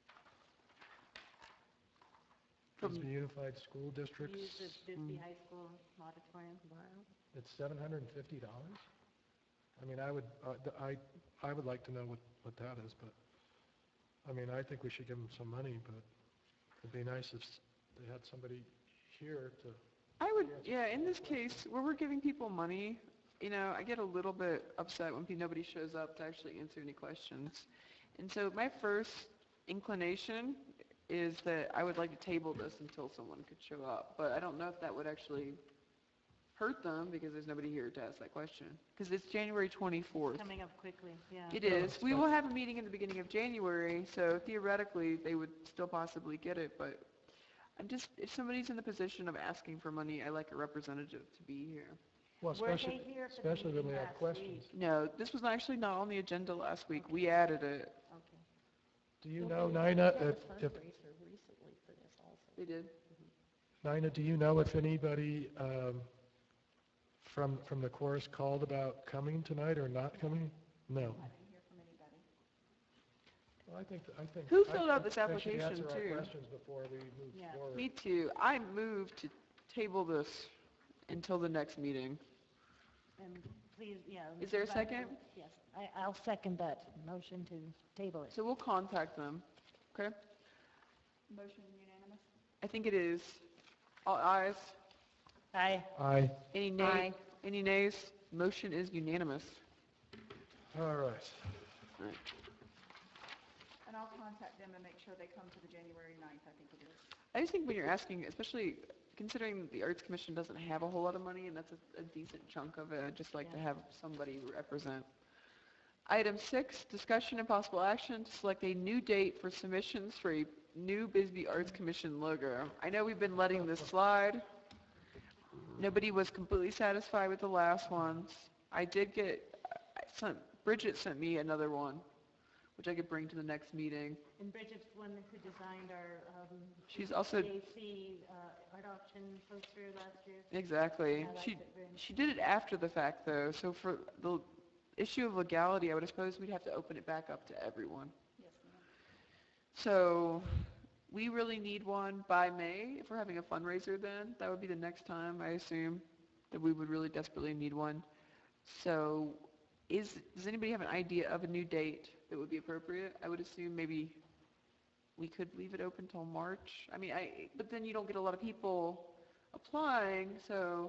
From- Bisbee Unified School Districts, Use the Bisbee High School auditorium. it's seven hundred fifty dollars? I mean, I would, uh, th- I, I would like to know what, what that is, but, I mean, I think we should give them some money, but it'd be nice if s- they had somebody here to, I would, yeah, in this case, where we're giving people money, you know, I get a little bit upset when pe- nobody shows up to actually answer any questions. And so my first inclination is that I would like to table this until someone could show up. But I don't know if that would actually hurt them because there's nobody here to ask that question. Because it's January twenty-fourth. Coming up quickly, yeah. It is. We will have a meeting in the beginning of January, so theoretically, they would still possibly get it, but I'm just, if somebody's in the position of asking for money, I like a representative to be here. well, Were especially, they here for the especially when meeting we have last questions. week? No, this was actually not on the agenda last week. We added it. Okay. Do you know, Nina, if, if, fundraiser recently for this also. They did. Nina, do you know if anybody, um, from, from the chorus called about coming tonight or not coming? No. I didn't hear from anybody. Well, I think, I think. Who I filled out think this they should application, answer our too? questions before we move Yeah. forward. Me too. I moved to table this until the next meeting. And please, yeah. Is there a Mrs. Bynum, second? Yes, I, I'll second that motion to table it. So we'll contact them, okay? Motion unanimous? I think it is. All ayes? Aye. Aye. Any nay? Any nays? Motion is unanimous. All right. And I'll contact them and make sure they come to the January ninth, I think it is. I just think when you're asking, especially considering the Arts Commission doesn't have a whole lot of money, and that's a, a decent chunk of it, I'd just like to Yeah. have somebody represent. Item six, discussion and possible action to select a new date for submissions for a new Bisbee Arts Commission logo. I know we've been letting this slide. Nobody was completely satisfied with the last ones. I did get, I sent, Bridget sent me another one, which I could bring to the next meeting. And Bridget's the one who designed our, um, She's also, J C, uh, art auction poster last year. exactly. I liked She, it very much. she did it after the fact, though, so for the issue of legality, I would suppose we'd have to open it back up to everyone. Yes, ma'am. So we really need one by May. If we're having a fundraiser then, that would be the next time, I assume, that we would really desperately need one. So is, does anybody have an idea of a new date that would be appropriate? I would assume maybe we could leave it open till March. I mean, I, but then you don't get a lot of people applying, so,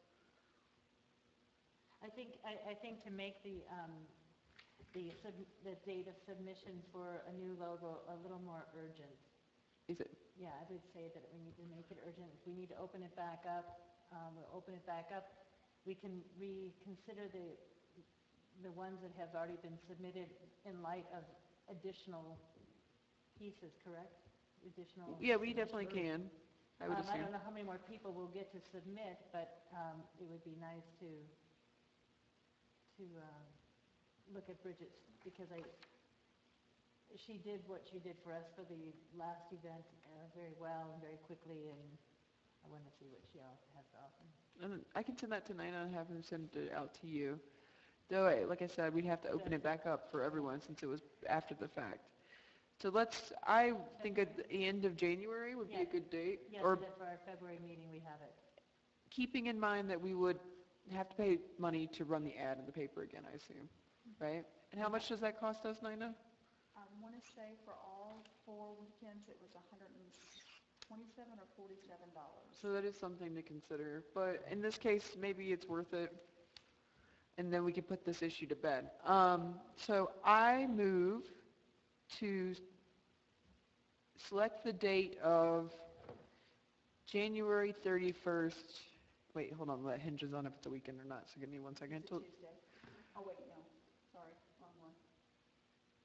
I think, I, I think to make the, um, the, sub- the date of submission for a new logo a little more urgent. is it, Yeah, I would say that we need to make it urgent. If we need to open it back up, um, we'll open it back up. We can reconsider the, the ones that have already been submitted in light of additional pieces, correct? Additional. yeah, we definitely can, I would Um, I assume. don't know how many more people will get to submit, but, um, it would be nice to, to, uh, look at Bridget's, because I, she did what she did for us for the last event, uh, very well and very quickly, and I want to see what she else has to offer. And I can send that to Nina and have him send it out to you. Though, I- like I said, we'd have to open it back up for everyone since it was after the fact. So let's, I think at the end of January would be a Yeah. good date. Yes, Or so that for our February meeting, we have it. keeping in mind that we would have to pay money to run the ad in the paper again, I assume, right? And how much does that cost us, Nina? I want to say for all four weekends, it was one hundred twenty-seven or forty-seven dollars. So that is something to consider. But in this case, maybe it's worth it. And then we can put this issue to bed. Um, so I move to select the date of January thirty-first. Wait, hold on, that hinges on if it's a weekend or not, so give me one second. It's a Till- Tuesday. Oh, wait, no, sorry, wrong one.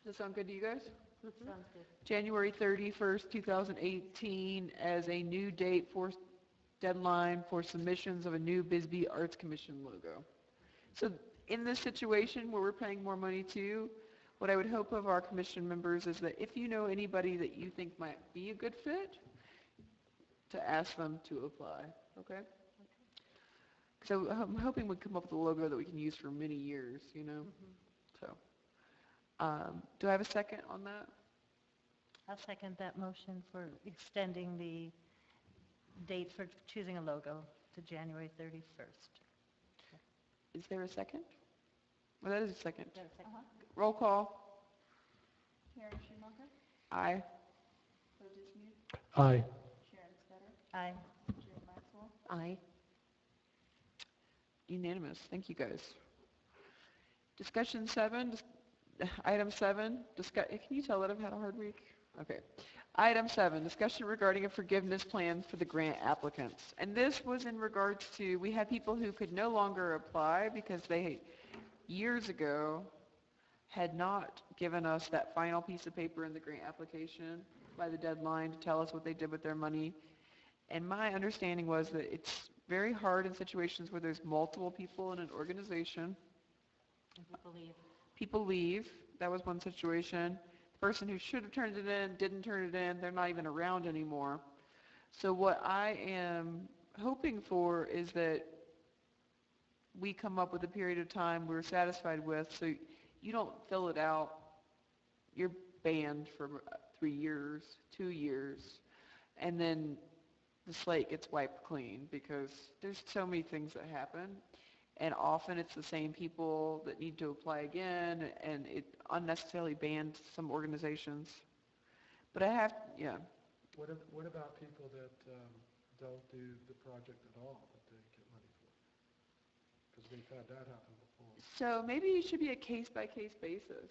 Does that sound good to you guys? Sounds good. January thirty-first, two thousand eighteen as a new date for deadline for submissions of a new Bisbee Arts Commission logo. So in this situation where we're paying more money to, what I would hope of our commission members is that if you know anybody that you think might be a good fit, to ask them to apply, okay? So I'm hoping we come up with a logo that we can use for many years, you know? So, um, do I have a second on that? I'll second that motion for extending the date for choosing a logo to January thirty-first. Is there a second? Well, that is a second. Is there a second? Roll call. Karen Schumacher, Aye. Burgess Mead, Aye. Sharon Scudder, Aye. Jim Maxwell. Aye. Unanimous. Thank you, guys. Discussion seven, dis- item seven, discuss, can you tell that I've had a hard week? Okay. Item seven, discussion regarding a forgiveness plan for the grant applicants. And this was in regards to, we had people who could no longer apply because they, years ago, had not given us that final piece of paper in the grant application by the deadline to tell us what they did with their money. And my understanding was that it's very hard in situations where there's multiple people in an organization. And people leave. People leave. That was one situation. The person who should have turned it in didn't turn it in. They're not even around anymore. So what I am hoping for is that we come up with a period of time we're satisfied with, so you don't fill it out. You're banned for three years, two years, and then the slate gets wiped clean because there's so many things that happen, and often it's the same people that need to apply again, and it unnecessarily banned some organizations. But I have, yeah. What, ab- what about people that um, don't do the project at all that they get money for? Because we've had that happen before. So maybe it should be a case-by-case basis.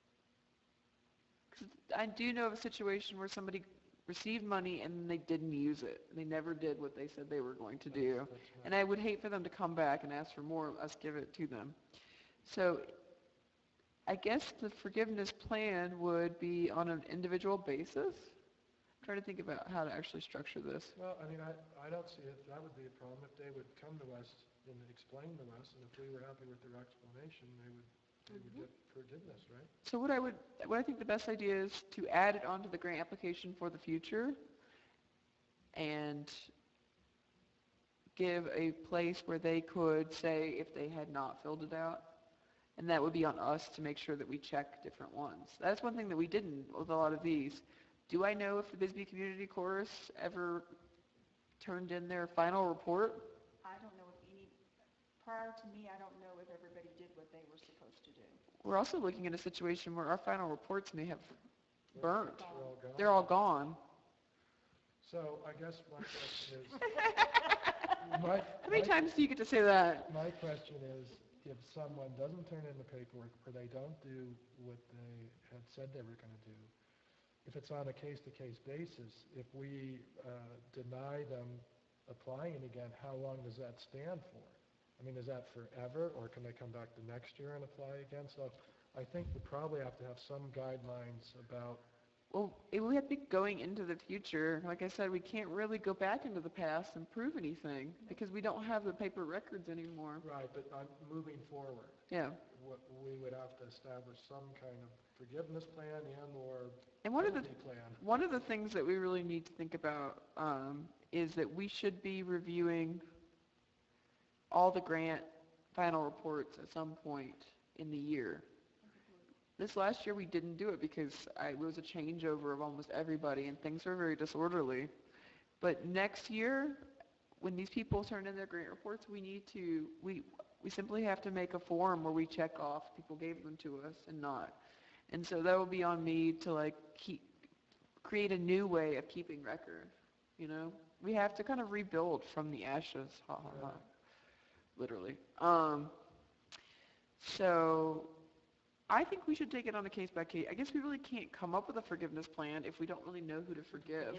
'Cause I do know of a situation where somebody received money and they didn't use it. They never did what they said they were going to do. That's right. And I would hate for them to come back and ask for more, us give it to them. So I guess the forgiveness plan would be on an individual basis. I'm trying to think about how to actually structure this. Well, I mean, I, I don't see it, that would be a problem if they would come to us and explain to us, and if we were happy with their explanation, they would, they would get forgiveness, right? So what I would, what I think the best idea is to add it onto the grant application for the future and give a place where they could say if they had not filled it out. And that would be on us to make sure that we check different ones. That's one thing that we didn't with a lot of these. Do I know if the Bisbee Community Chorus ever turned in their final report? I don't know if any, prior to me, I don't know if everybody did what they were supposed to do. We're also looking at a situation where our final reports may have burnt. They're all gone. They're all gone. So I guess my question is, my, How many my- times do you get to say that? My question is, if someone doesn't turn in the paperwork or they don't do what they had said they were going to do, if it's on a case-to-case basis, if we uh, deny them applying again, how long does that stand for? I mean, is that forever, or can they come back the next year and apply again? So I think we probably have to have some guidelines about, Well, it would have to be going into the future. Like I said, we can't really go back into the past and prove anything because we don't have the paper records anymore. right, but I'm moving forward. Yeah. What, we would have to establish some kind of forgiveness plan and/or And one of the penalty plan. one of the things that we really need to think about um, is that we should be reviewing all the grant final reports at some point in the year. This last year we didn't do it because I, it was a changeover of almost everybody and things were very disorderly. But next year, when these people turn in their grant reports, we need to, we, we simply have to make a form where we check off people gave them to us and not. And so that will be on me to like keep, create a new way of keeping record, you know? We have to kind of rebuild from the ashes, ha ha ha, literally. Um, so I think we should take it on a case by case. I guess we really can't come up with a forgiveness plan if we don't really know who to forgive.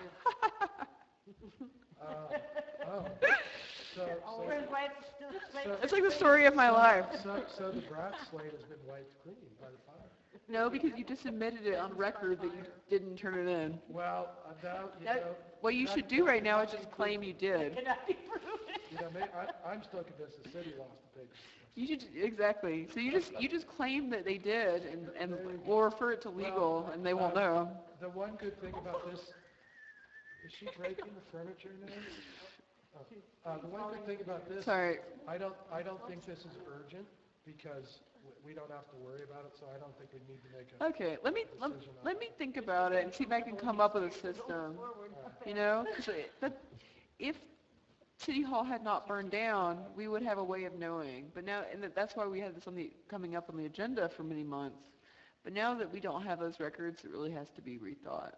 Uh, oh, so, so, It's like the story of my life. so, so the Bratz slate has been wiped clean by the fire. No, because you just admitted it on record that you didn't turn it in. Well, uh, now, you That- know. What you that- should do right now that is just includes- claim you did. Cannot be proven. You know, may- I, I'm still convinced the city lost the paper. You should, exactly. So you just, you just claim that they did, and, and we'll refer it to legal, and they won't know. The one good thing about this, is she breaking the furniture now? Oh. Uh, the one good thing about this, Sorry. I don't, I don't think this is urgent, because w- we don't have to worry about it, so I don't think we need to make a. Okay, let me, let, let me think about it and see if I can come up with a system. You know, 'cause it- that, if City Hall had not burned down, we would have a way of knowing. But now, and that- that's why we had this on the, coming up on the agenda for many months. But now that we don't have those records, it really has to be rethought.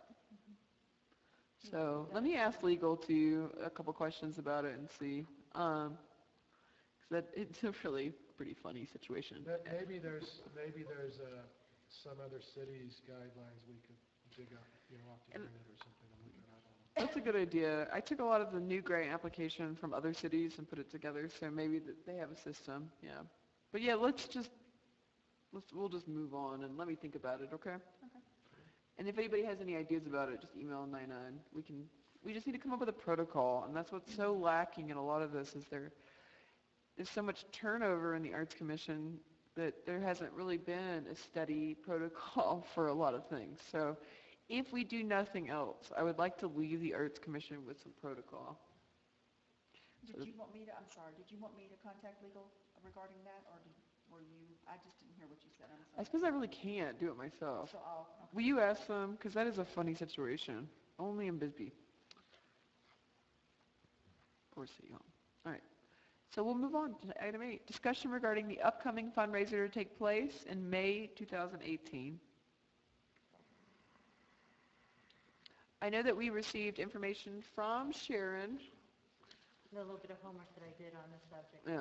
So let me ask legal to a couple questions about it and see. Um, 'cause that, it's a really pretty funny situation. That maybe there's, maybe there's, uh, some other cities' guidelines we could dig up, you know, off the And- internet or something and look at. I don't know. That's a good idea. I took a lot of the new grant application from other cities and put it together, so maybe that they have a system, yeah. But yeah, let's just, let's, we'll just move on and let me think about it, okay? Okay. And if anybody has any ideas about it, just email Nina and we can, we just need to come up with a protocol. And that's what's so lacking in a lot of this is there, there's so much turnover in the Arts Commission that there hasn't really been a steady protocol for a lot of things. So if we do nothing else, I would like to leave the Arts Commission with some protocol. Did you want me to, I'm sorry, did you want me to contact legal regarding that, or did, were you, I just didn't hear what you said, I'm I sorry. suppose I really can't do it myself. So I'll, okay. Will you ask them? Because that is a funny situation. Only in Bisbee. Poor City Hall. All right. So we'll move on to item eight. Discussion regarding the upcoming fundraiser to take place in May two thousand eighteen. I know that we received information from Sharon. A little bit of homework that I did on the subject. Yeah.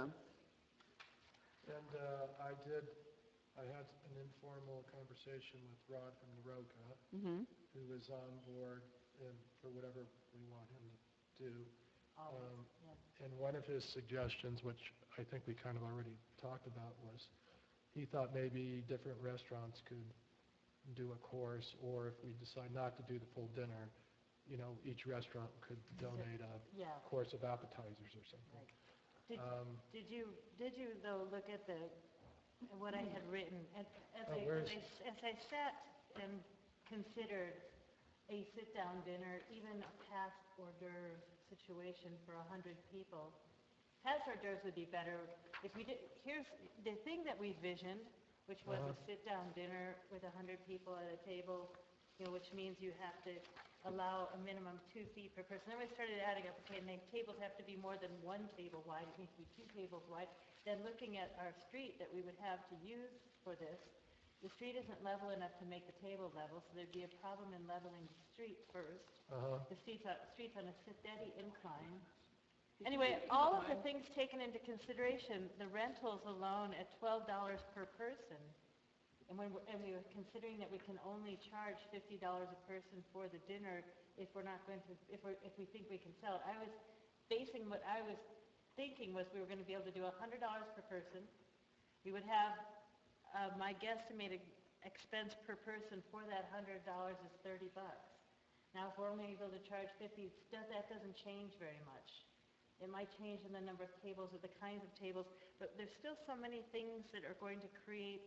And uh, I did, I had an informal conversation with Rod from the Roca, Mm-hmm. who is on board and for whatever we want him to do. Always, Um, yeah. And one of his suggestions, which I think we kind of already talked about, was he thought maybe different restaurants could do a course, or if we decide not to do the full dinner, you know, each restaurant could donate a Yeah, course of appetizers or something. right. Did, Um, did you, did you though look at the, what I had written? As as Oh, I, where as is I, as I sat and considered a sit-down dinner, even a past hors d'oeuvre situation for a hundred people, past hors d'oeuvres would be better if we did, here's the thing that we visioned, which was a Uh-huh. sit-down dinner with a hundred people at a table, you know, which means you have to allow a minimum two feet per person. Then we started adding up, okay, and the tables have to be more than one table wide, it needs to be two tables wide. Then looking at our street that we would have to use for this, the street isn't level enough to make the table level, so there'd be a problem in leveling the street first. Uh-huh. The street's on, street's on a steady incline. Anyway, all of the things taken into consideration, the rentals alone at twelve dollars per person, and when, we're- and we were considering that we can only charge fifty dollars a person for the dinner if we're not going to, if we're, if we think we can sell it. I was basing, what I was thinking was we were gonna be able to do one hundred dollars per person. We would have, uh, my guesstimated expense per person for that one hundred dollars is thirty bucks. Now, if we're only able to charge fifty, it's- that, that doesn't change very much. It might change in the number of tables or the kinds of tables, but there's still so many things that are going to create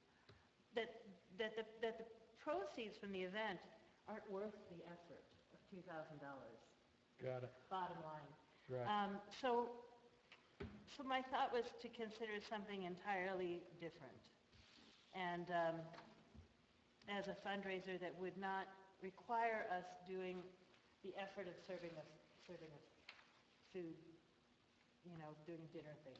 that, that the, that the proceeds from the event aren't worth the effort of two thousand dollars, Got it. bottom line. Right. Um, so, so my thought was to consider something entirely different. And, um, as a fundraiser that would not require us doing the effort of serving us, serving us food, you know, doing a dinner thing.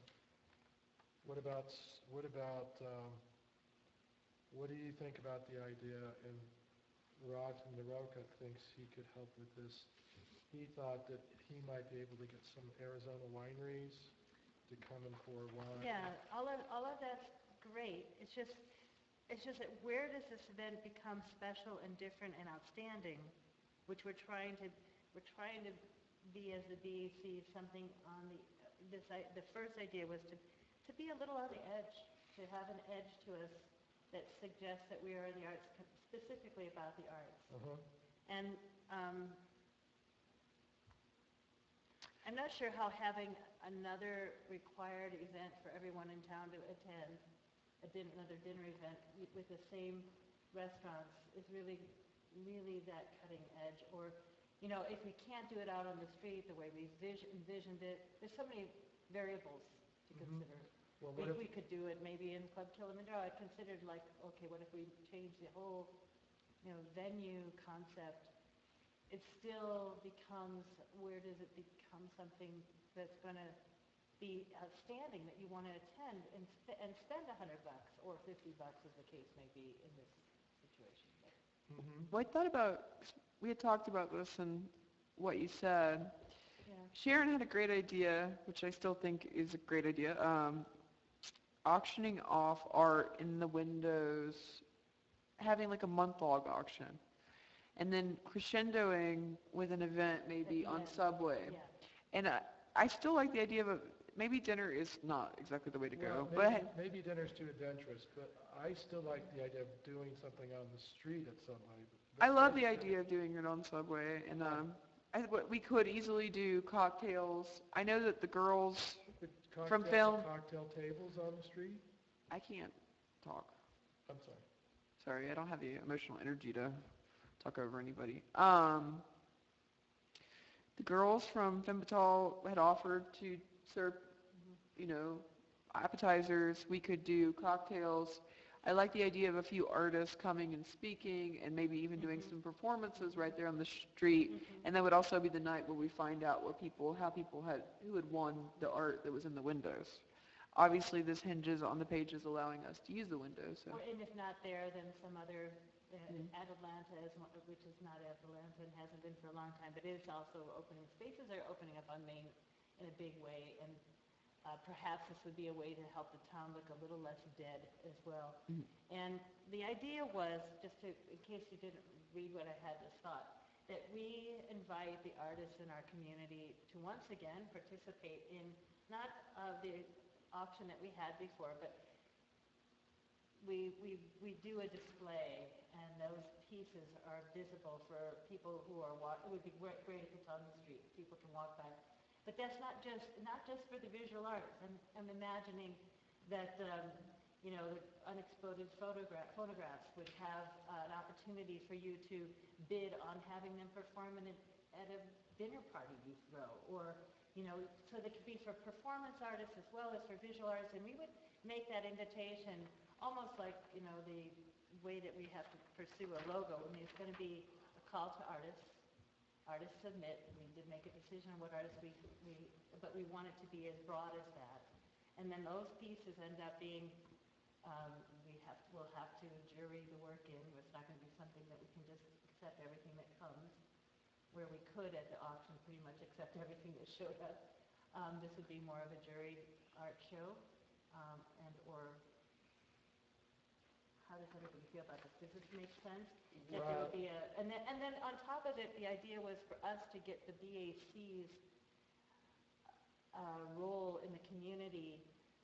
What about, s- what about, um, what do you think about the idea, and Rod from the Roca thinks he could help with this. He thought that he might be able to get some Arizona wineries to come and pour wine. Yeah, all of, all of that's great. It's just, it's just that where does this event become special and different and outstanding, which we're trying to, we're trying to be as the D E C, something on the, this, I- the first idea was to, to be a little on the edge, to have an edge to us that suggests that we are the arts, co- specifically about the arts. Uh-huh. And um, I'm not sure how having another required event for everyone in town to attend, a din- another dinner event wi- with the same restaurants is really, really that cutting edge. Or, you know, if we can't do it out on the street the way we vision, envisioned it, there's so many variables to Mhm. consider. Well, We, what if, we could do it maybe in Club Kilimanjaro. I considered like, okay, what if we change the whole, you know, venue concept? It still becomes, where does it become something that's going to be outstanding that you want to attend and, sp- and spend a hundred bucks or fifty bucks as the case may be in this situation? mhm. Well, I thought about, we had talked about this and what you said. Yeah. Sharon had a great idea, which I still think is a great idea, um, auctioning off art in the windows, having like a month-long auction, and then crescendoing with an event maybe the on end. Subway. Yeah. And I, I still like the idea of a, maybe dinner is not exactly the way to go, Well, but maybe, maybe dinner's too adventurous, but I still like the idea of doing something on the street at Subway. I love the idea of doing it on Subway, and um, I, what we could easily do cocktails. I know that the girls, With From cocktail- film. Cocktail tables on the street? I can't talk. I'm sorry. Sorry, I don't have the emotional energy to talk over anybody. Um, the girls from Fembatal had offered to serve, you know, appetizers. We could do cocktails. I like the idea of a few artists coming and speaking and maybe even doing some performances right there on the street. And that would also be the night where we find out what people, how people had, who had won the art that was in the windows. Obviously, this hinges on the pages allowing us to use the windows, so. Or, and if not there, then some other, uh, Mhm. Atalanta, is one- which is not Atalanta and hasn't been for a long time, but is also opening, spaces are opening up on Main in a big way, and uh, perhaps this would be a way to help the town look a little less dead as well. Mhm. And the idea was, just to, in case you didn't read what I had this thought, that we invite the artists in our community to once again participate in not uh, the auction that we had before, but we, we, we do a display, and those pieces are visible for people who are walk, it would be great, great if it's on the street, people can walk by. But that's not just, not just for the visual arts. I'm, I'm imagining that, um, you know, the unexploded photograph, photographs would have uh, an opportunity for you to bid on having them perform in a, at a dinner party you throw, or, you know, so that could be for performance artists as well as for visual artists, and we would make that invitation almost like, you know, the way that we have to pursue a logo. I mean, it's going to be a call to artists. Artists submit. We did make a decision on what artists we, we, but we want it to be as broad as that. And then those pieces end up being, um, we have, we'll have to jury the work in. It's not going to be something that we can just accept everything that comes, where we could at the auction pretty much accept everything that showed up. Um, this would be more of a jury art show, um, and or how does everybody feel about this? Does this make sense? That there would be a, and then, and then on top of it, the idea was for us to get the B A C's uh, role in the community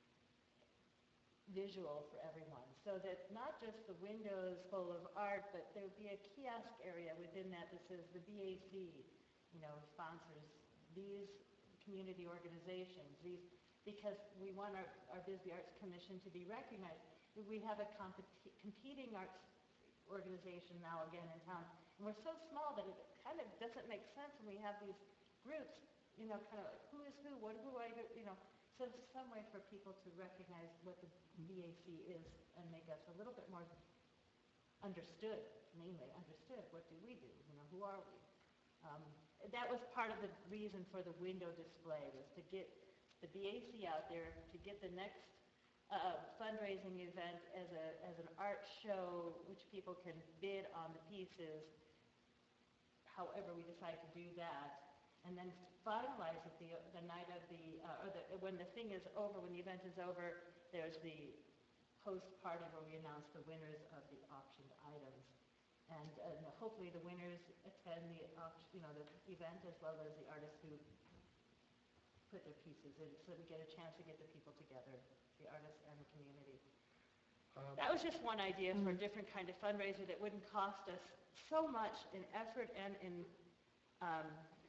visual for everyone, so that not just the windows full of art, but there would be a kiosk area within that that says the B A C, you know, sponsors these community organizations, these, because we want our, our Bisbee Arts Commission to be recognized. We have a competi- competing arts organization now again in town, and we're so small that it kind of doesn't make sense when we have these groups, you know, kind of like, who is who, what, who I, you know, so there's some way for people to recognize what the B A C is and make us a little bit more understood, mainly understood, what do we do, you know, who are we? Um, that was part of the reason for the window display, was to get the B A C out there, to get the next uh, fundraising event as a as an art show, which people can bid on the pieces, however we decide to do that, and then finalize it the the night of the uh, or the, when the thing is over, when the event is over, there's the post party where we announce the winners of the auctioned items, and, and hopefully the winners attend the auction, you know, the event, as well as the artists who put their pieces in, so we get a chance to get the people together, the artists and the community. Um, That was just one idea for a different kind of fundraiser that wouldn't cost us so much in effort and in um,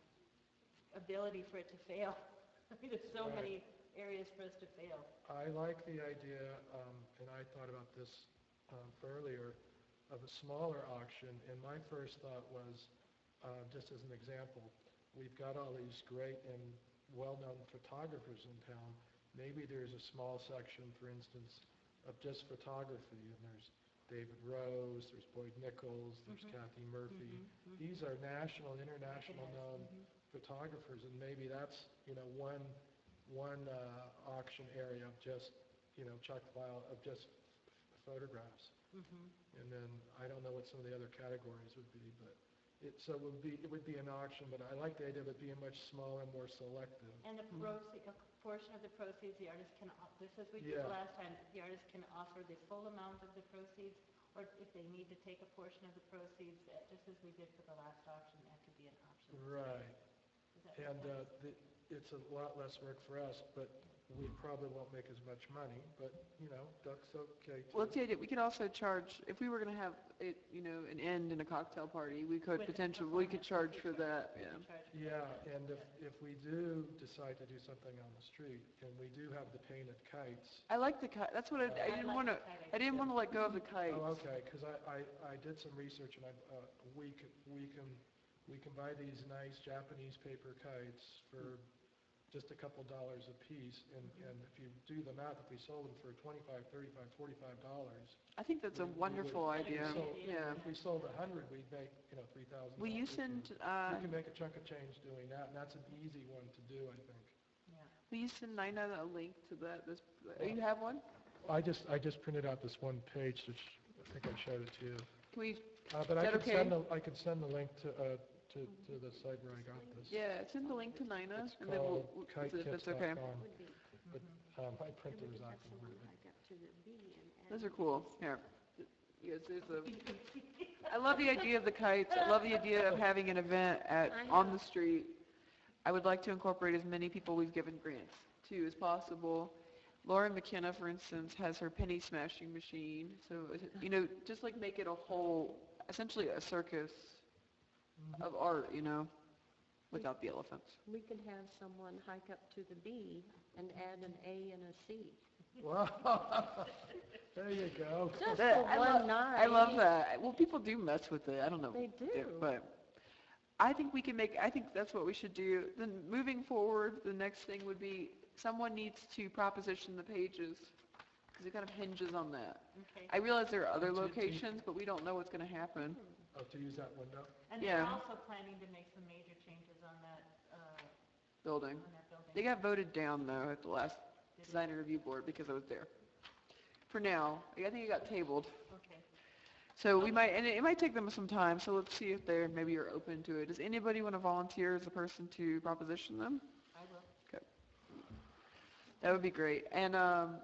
ability for it to fail. I mean, there's so Right. many areas for us to fail. I like the idea, um, and I thought about this um, earlier, of a smaller auction, and my first thought was, uh, just as an example, we've got all these great and well-known photographers in town. Maybe there's a small section, for instance, of just photography, and there's David Rose, there's Boyd Nichols, there's Mhm. Kathy Murphy. Mhm. These are national, international Recognize. known Mhm. photographers, and maybe that's, you know, one, one uh, auction area of just, you know, chock pile of just photographs. Mhm. And then, I don't know what some of the other categories would be, but it, so it would be, it would be an auction, but I like the idea of it being much smaller, more selective. And the proceeds, a portion of the proceeds, the artist can, o- just as we did Yeah. last time, the artist can offer the full amount of the proceeds, or if they need to take a portion of the proceeds, uh, just as we did for the last auction, that could be an option. Right. Does that make And uh, sense? the, it's a lot less work for us, but we probably won't make as much money, but, you know, that's okay too. Well, it's the idea, we could also charge, if we were going to have it, you know, an end in a cocktail party, we could With the potentially, we could performance, charge for that, We yeah. can charge for Yeah, that. and if, if we do decide to do something on the street, and we do have the painted kites. I like the kite, that's what I, I I didn't like want to, the kite I didn't idea. want to let go of the kites. Oh, okay, because I, I, I did some research, and I, uh, we can, we can, we can buy these nice Japanese paper kites for just a couple dollars a piece, and, and if you do the math, if we sold them for twenty-five, thirty-five, forty-five dollars. I think that's a we- we would- wonderful if we idea, sold- yeah. If we sold a hundred, we'd make, you know, three thousand. Will you send, uh, You can make a chunk of change doing that, and that's an easy one to do, I think. Yeah. will you send Nina a link to that, this, oh, you have one? I just, I just printed out this one page, which I think I showed it to you. Can we, Uh, but I that could okay? send the, I could send the link to, uh, to, to the site where I got this. yeah, send the link to Nina, It's and then we'll, called we'll- kite if kits it's dot okay. com, Would be. but, um, my printer And we was could have acting someone weird. hike up to the B and Those add are cool, here. Yes, there's a, I love the idea of the kites, I love the idea of having an event at, I on know. the street. I would like to incorporate as many people we've given grants to as possible. Lauren McKenna, for instance, has her penny smashing machine, so, you know, just like make it a whole, essentially a circus of art, you know, without the elephants. We could have someone hike up to the B and add an A and a C. Wow, there you go. Just That- for I one lo- night. I love that. Well, people do mess with it. I don't know. They do. But I think we can make, I think that's what we should do. Then moving forward, the next thing would be someone needs to proposition the pages because it kind of hinges on that. Okay. I realize there are other To- to- locations, but we don't know what's going to happen. Oh, to use that window? And they're Yeah. also planning to make some major changes on that, uh, Building. on that building. They got voted down though at the last design review board because I was there. For now, I think it got tabled. Okay. So we might, and it it might take them some time, so let's see if they're, maybe are open to it. Does anybody want to volunteer as a person to proposition them? I will. That would be great. And, um,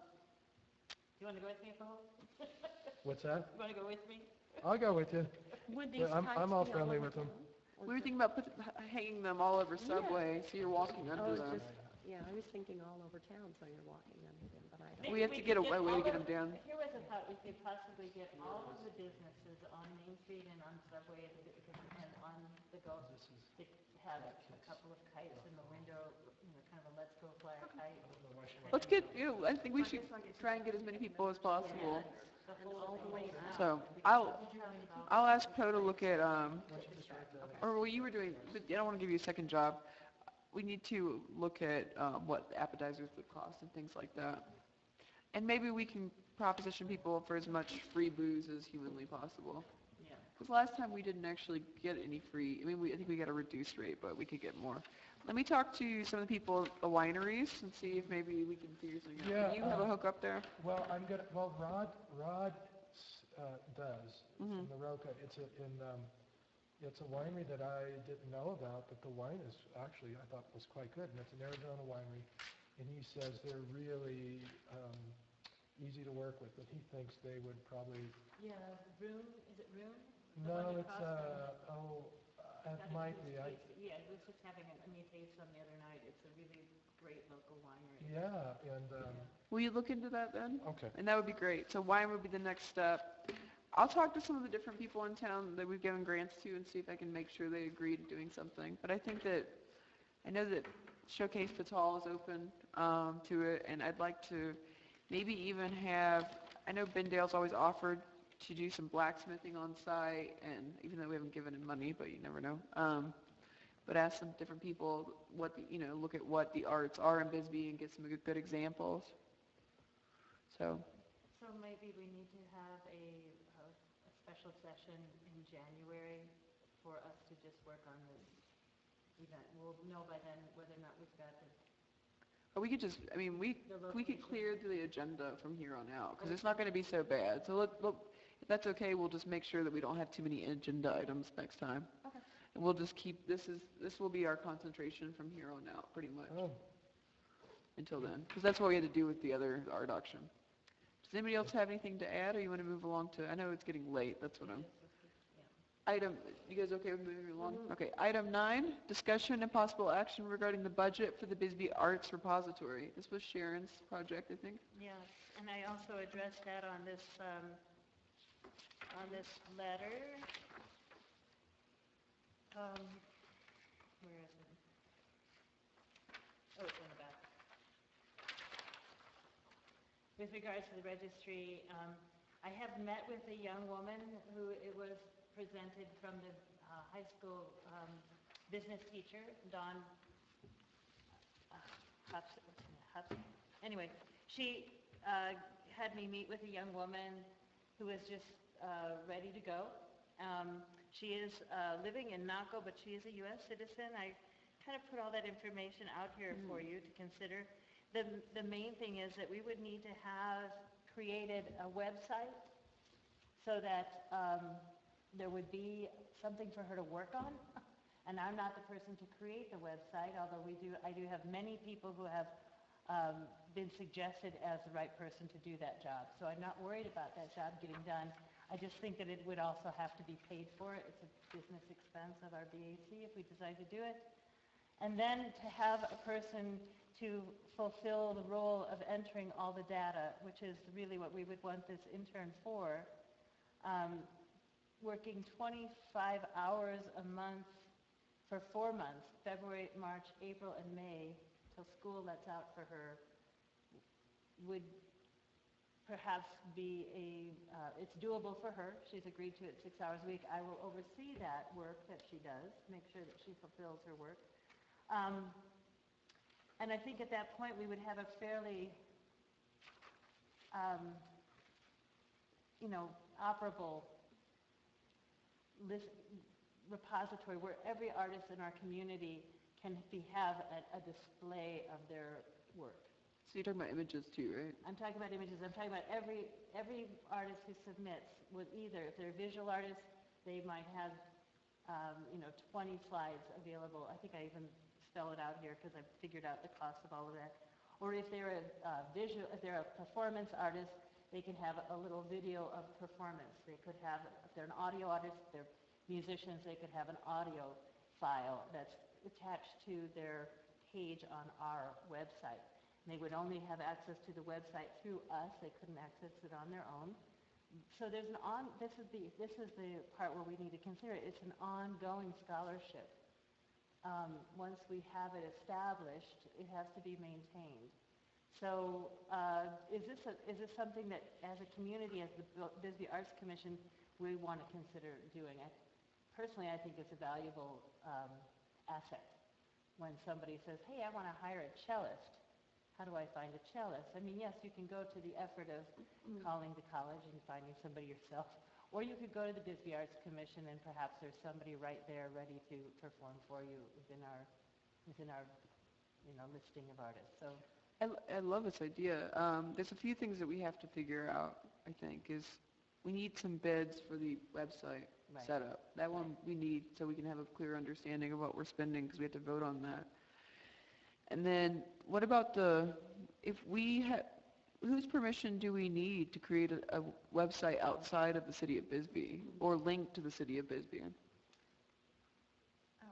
You want to go with me, Paul? What's that? You want to go with me? I'll go with you. Would these Yeah, I'm- kites I'm all be friendly over with them. town? Or we were just- thinking about put, h- hanging them all over Subway, so you're walking Oh, under them. just, yeah, I was thinking all over town, so you're walking under them, but I don't. Maybe We have to could get a- a way to all get of- 'em down. Here was a thought, we could possibly get all of the businesses on Main Street and on Subway and the- and on the go, to have a couple of kites in the window, you know, kind of a let's go fly a kite. Let's get, you know, I think we should try and get as many people as possible. The whole thing. So I'll, I'll ask Poe to look at, um, or well, you were doing, but I don't want to give you a second job. We need to look at, um, what appetizers would cost and things like that. And maybe we can proposition people for as much free booze as humanly possible. Yeah. Because last time we didn't actually get any free, I mean, we, I think we got a reduced rate, but we could get more. Let me talk to some of the people at the wineries and see if maybe we can figure something out. Yeah, Do you have a uh, hookup there? Well, I'm gonna, well, Rod, Rod, uh, does, Mhm. in the Roca, it's a, in, um, it's a winery that I didn't know about, but the wine is actually, I thought was quite good, and it's an Arizona winery. And he says they're really, um, easy to work with, and he thinks they would probably, Yeah, Room, is it Room? The no, one it's, across uh, oh, uh, That's Santa might Cruz be. I- Taste- Yeah, I was just having a a taste on the other night. It's a really great local winery. Yeah, and, um, Will you look into that then? okay. And that would be great. So wine would be the next step. I'll talk to some of the different people in town that we've given grants to and see if I can make sure they agree to doing something. But I think that, I know that Showcase Patal is open um, to it, and I'd like to maybe even have, I know Bendale's always offered to do some blacksmithing on site, and even though we haven't given him money, but you never know. Um, But ask some different people what, the- you know, look at what the arts are in Bisbee and get some good good examples. So, So maybe we need to have a, a, a special session in January for us to just work on this event. We'll know by then whether or not we've got the, or we could just, I mean, we, the we could location. clear the agenda from here on out, because it's not going to be so bad. So look, look, if that's okay, we'll just make sure that we don't have too many agenda items next time. Okay. And we'll just keep, this is, this will be our concentration from here on out, pretty much, Oh, until then. Because that's what we had to do with the other art auction. Does anybody else have anything to add, or you want to move along to, I know it's getting late, that's what I'm. Item, you guys okay with moving along? Okay, item nine, discussion and possible action regarding the budget for the Bisbee Arts Repository. This was Sharon's project, I think. Yes, and I also addressed that on this, um, on this letter. Um, where is it? Oh, it's in the back. With regards to the registry, um, I have met with a young woman who it was presented from the uh, high school um, business teacher, Dawn uh, Hudson. Hudson. Anyway, she uh, had me meet with a young woman who was just uh, ready to go. Um, she is uh, living in Naco, but she is a U S citizen. I kind of put all that information out here for you to consider. The, the main thing is that we would need to have created a website so that um, there would be something for her to work on. And I'm not the person to create the website, although we do, I do have many people who have um, been suggested as the right person to do that job. So I'm not worried about that job getting done. I just think that it would also have to be paid for. It's a business expense of our B A C if we decide to do it. And then to have a person to fulfill the role of entering all the data, which is really what we would want this intern for, um, working twenty-five hours a month for four months, February, March, April, and May, till school lets out for her, would perhaps be a, uh, it's doable for her. She's agreed to it six hours a week. I will oversee that work that she does, make sure that she fulfills her work. Um, and I think at that point we would have a fairly, um, you know, operable list, repository where every artist in our community can be, have a, a display of their work. So you're talking about images too, right? I'm talking about images. I'm talking about every every artist who submits with either, if they're a visual artist, they might have, um, you know, twenty slides available. I think I even spell it out here because I've figured out the cost of all of that. Or if they're a uh, visual, if they're a performance artist, they can have a little video of performance. They could have, if they're an audio artist, if they're musicians, they could have an audio file that's attached to their page on our website. They would only have access to the website through us. They couldn't access it on their own. So there's an on, this is the, this is the part where we need to consider it. It's an ongoing scholarship. Um, once we have it established, it has to be maintained. So uh, is this a, is this something that as a community, as the Bisbee Arts Commission, we want to consider doing? I, personally, I think it's a valuable um, asset. When somebody says, hey, I want to hire a cellist, how do I find a cellist? I mean, yes, you can go to the effort of calling the college and finding somebody yourself, or you could go to the Bisbee Arts Commission and perhaps there's somebody right there ready to perform for you within our, within our, you know, listing of artists. So I, l- I love this idea. Um, there's a few things that we have to figure out, I think, is we need some bids for the website Right. setup. That one we need so we can have a clear understanding of what we're spending because we have to vote on that. And then what about the, if we have, whose permission do we need to create a, a website outside of the city of Bisbee or link to the city of Bisbee? Oh,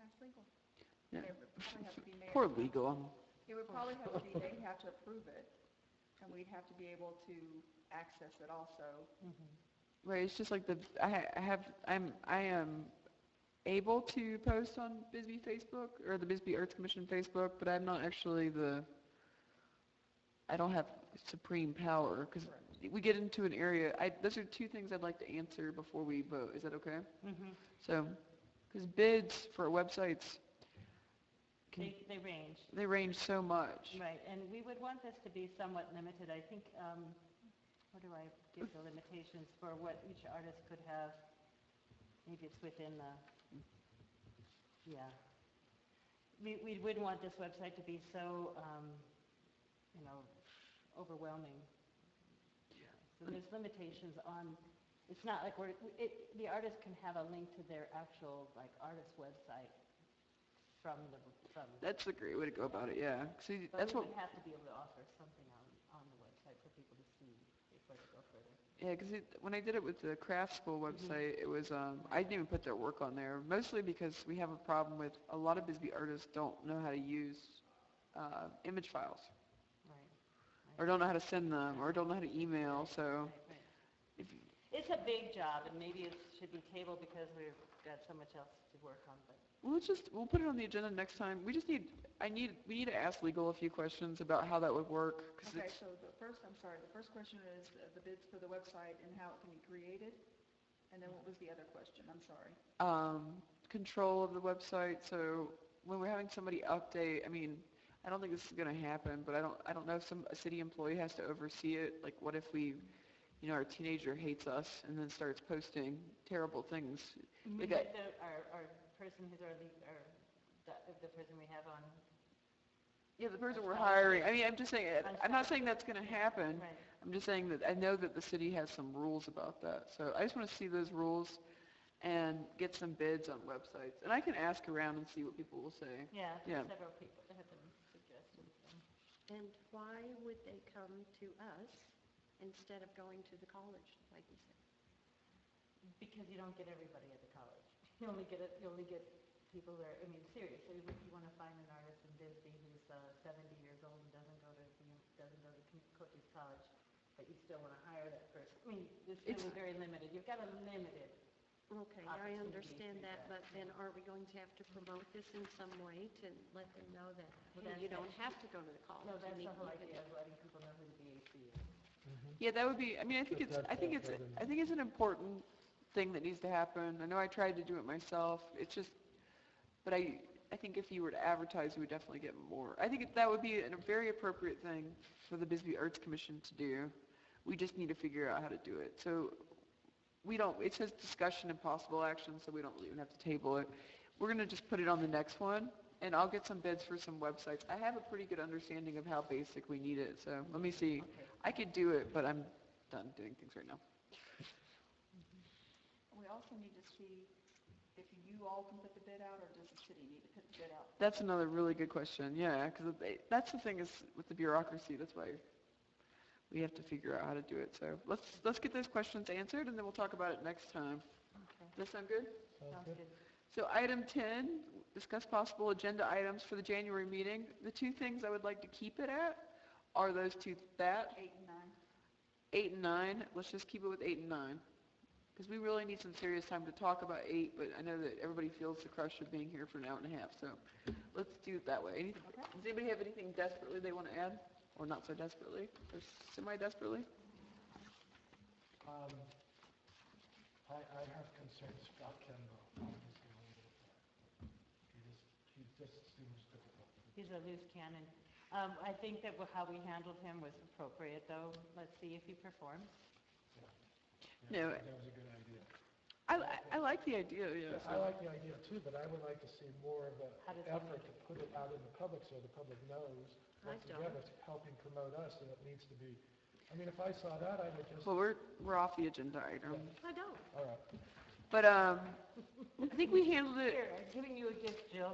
Ask legal. Yeah. It would probably have to be mayor. Poor legal. It would probably have to be, they'd have to approve it, and we'd have to be able to access it also. Right, it's just like the, I ha- I have, I'm, I am able to post on Bisbee Facebook, or the Bisbee Arts Commission Facebook, but I'm not actually the, I don't have supreme power, because we get into an area, I, those are two things I'd like to answer before we vote, is that okay? Mhm. So, because bids for websites, can, They, they range. they range so much. Right, and we would want this to be somewhat limited. I think, um, what do I give the limitations for what each artist could have? Maybe it's within the, yeah. We, we wouldn't want this website to be so, um, you know, overwhelming. So there's limitations on, it's not like we're, it, the artist can have a link to their actual, like, artist website from the, from. That's a great way to go about it, yeah. See, But that's we what, would have to be able to offer something on, on the website for people to see before they go further. yeah, because when I did it with the craft school website, it was, um, I didn't even put their work on there, mostly because we have a problem with, a lot of Bisbee artists don't know how to use uh, image files, Right. or don't know how to send them, or don't know how to email, so Right, right. if, It's a big job, and maybe it should be tabled because we've got so much else to work on, but. well, let's just, we'll put it on the agenda next time. We just need, I need, we need to ask legal a few questions about how that would work, because Okay, it's, so the first, I'm sorry, the first question is uh, the bids for the website and how it can be created? And then what was the other question? I'm sorry. um, control of the website, so when we're having somebody update, I mean, I don't think this is gonna happen, but I don't, I don't know if some, a city employee has to oversee it, like what if we, you know, our teenager hates us and then starts posting terrible things? They got- Like the, our, our person who's our lead, our, the, the person we have on, Yeah, the person we're Scholarship. hiring, I mean, I'm just saying, On I'm not saying that's gonna happen. right. I'm just saying that I know that the city has some rules about that, so I just wanna see those rules and get some bids on websites. And I can ask around and see what people will say. Yeah, Yeah. several people that have been suggested. so. And why would they come to us instead of going to the college, like you said? Because you don't get everybody at the college. You only get, it. you only get people that are, I mean, seriously, if you want to find an artist in Bisbee who's uh, seventy years old and doesn't go to, the- doesn't go to Com- Cochise College, but you still want to hire that person, I mean, it's It's- really very limited. You've got a limited, Okay, I Opportunity understand to that, that. but then are we going to have to promote this in some way to let them know that, Well, hey, that's you it. don't have to go to the college? no, that's and the you- whole you can- idea of letting people know who the B A C is. Yeah, that would be, I mean, I think But it's, that- I think that it's, doesn't- I think it's an important thing that needs to happen. I know I tried to do it myself, it's just, but I, I think if you were to advertise, you would definitely get more. I think that would be a very appropriate thing for the Bisbee Arts Commission to do. We just need to figure out how to do it. So we don't, it says discussion and possible action, so we don't even have to table it. We're gonna just put it on the next one, and I'll get some bids for some websites. I have a pretty good understanding of how basic we need it, so let me see. I could do it, but I'm done doing things right now. We also need to see if you all can put the bid out, or does the city need to put the bid out? That's another really good question, yeah, because that's the thing is with the bureaucracy, that's why we have to figure out how to do it. So let's, let's get those questions answered, and then we'll talk about it next time. Okay, Does that sound good? Sounds sounds good. good. So item ten, discuss possible agenda items for the January meeting. The two things I would like to keep it at are those two, that, Eight and nine? eight and nine. Let's just keep it with eight and nine. Because we really need some serious time to talk about eight, but I know that everybody feels the crush of being here for an hour and a half, so let's do it that way. Anything, does anybody have anything desperately they want to add? Or not so desperately, or semi-desperately? Um, I, I have concerns about Kendall. I'm just gonna leave it at that. He just, he just seems difficult. He's a loose cannon. Um, I think that wha- how we handled him was appropriate, though. Let's see if he performs. No, That was a good idea. I, li- I like the idea, yeah. I so- like the idea too, but I would like to see more of How an does he effort to put it out in the public so the public knows. I Once again, it's helping promote us, and it needs to be, I mean, if I saw that, I would just, Well, we're, we're off the agenda item. I don't. all right. But, um, I think we handled it. Here, I'm giving you a gift, Jill.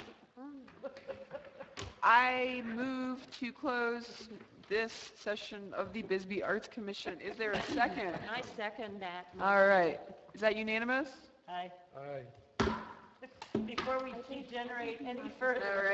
I move to close this session of the Bisbee Arts Commission. Is there a second? I second that. All right. Is that unanimous? Hi. All right. before we degenerate any further.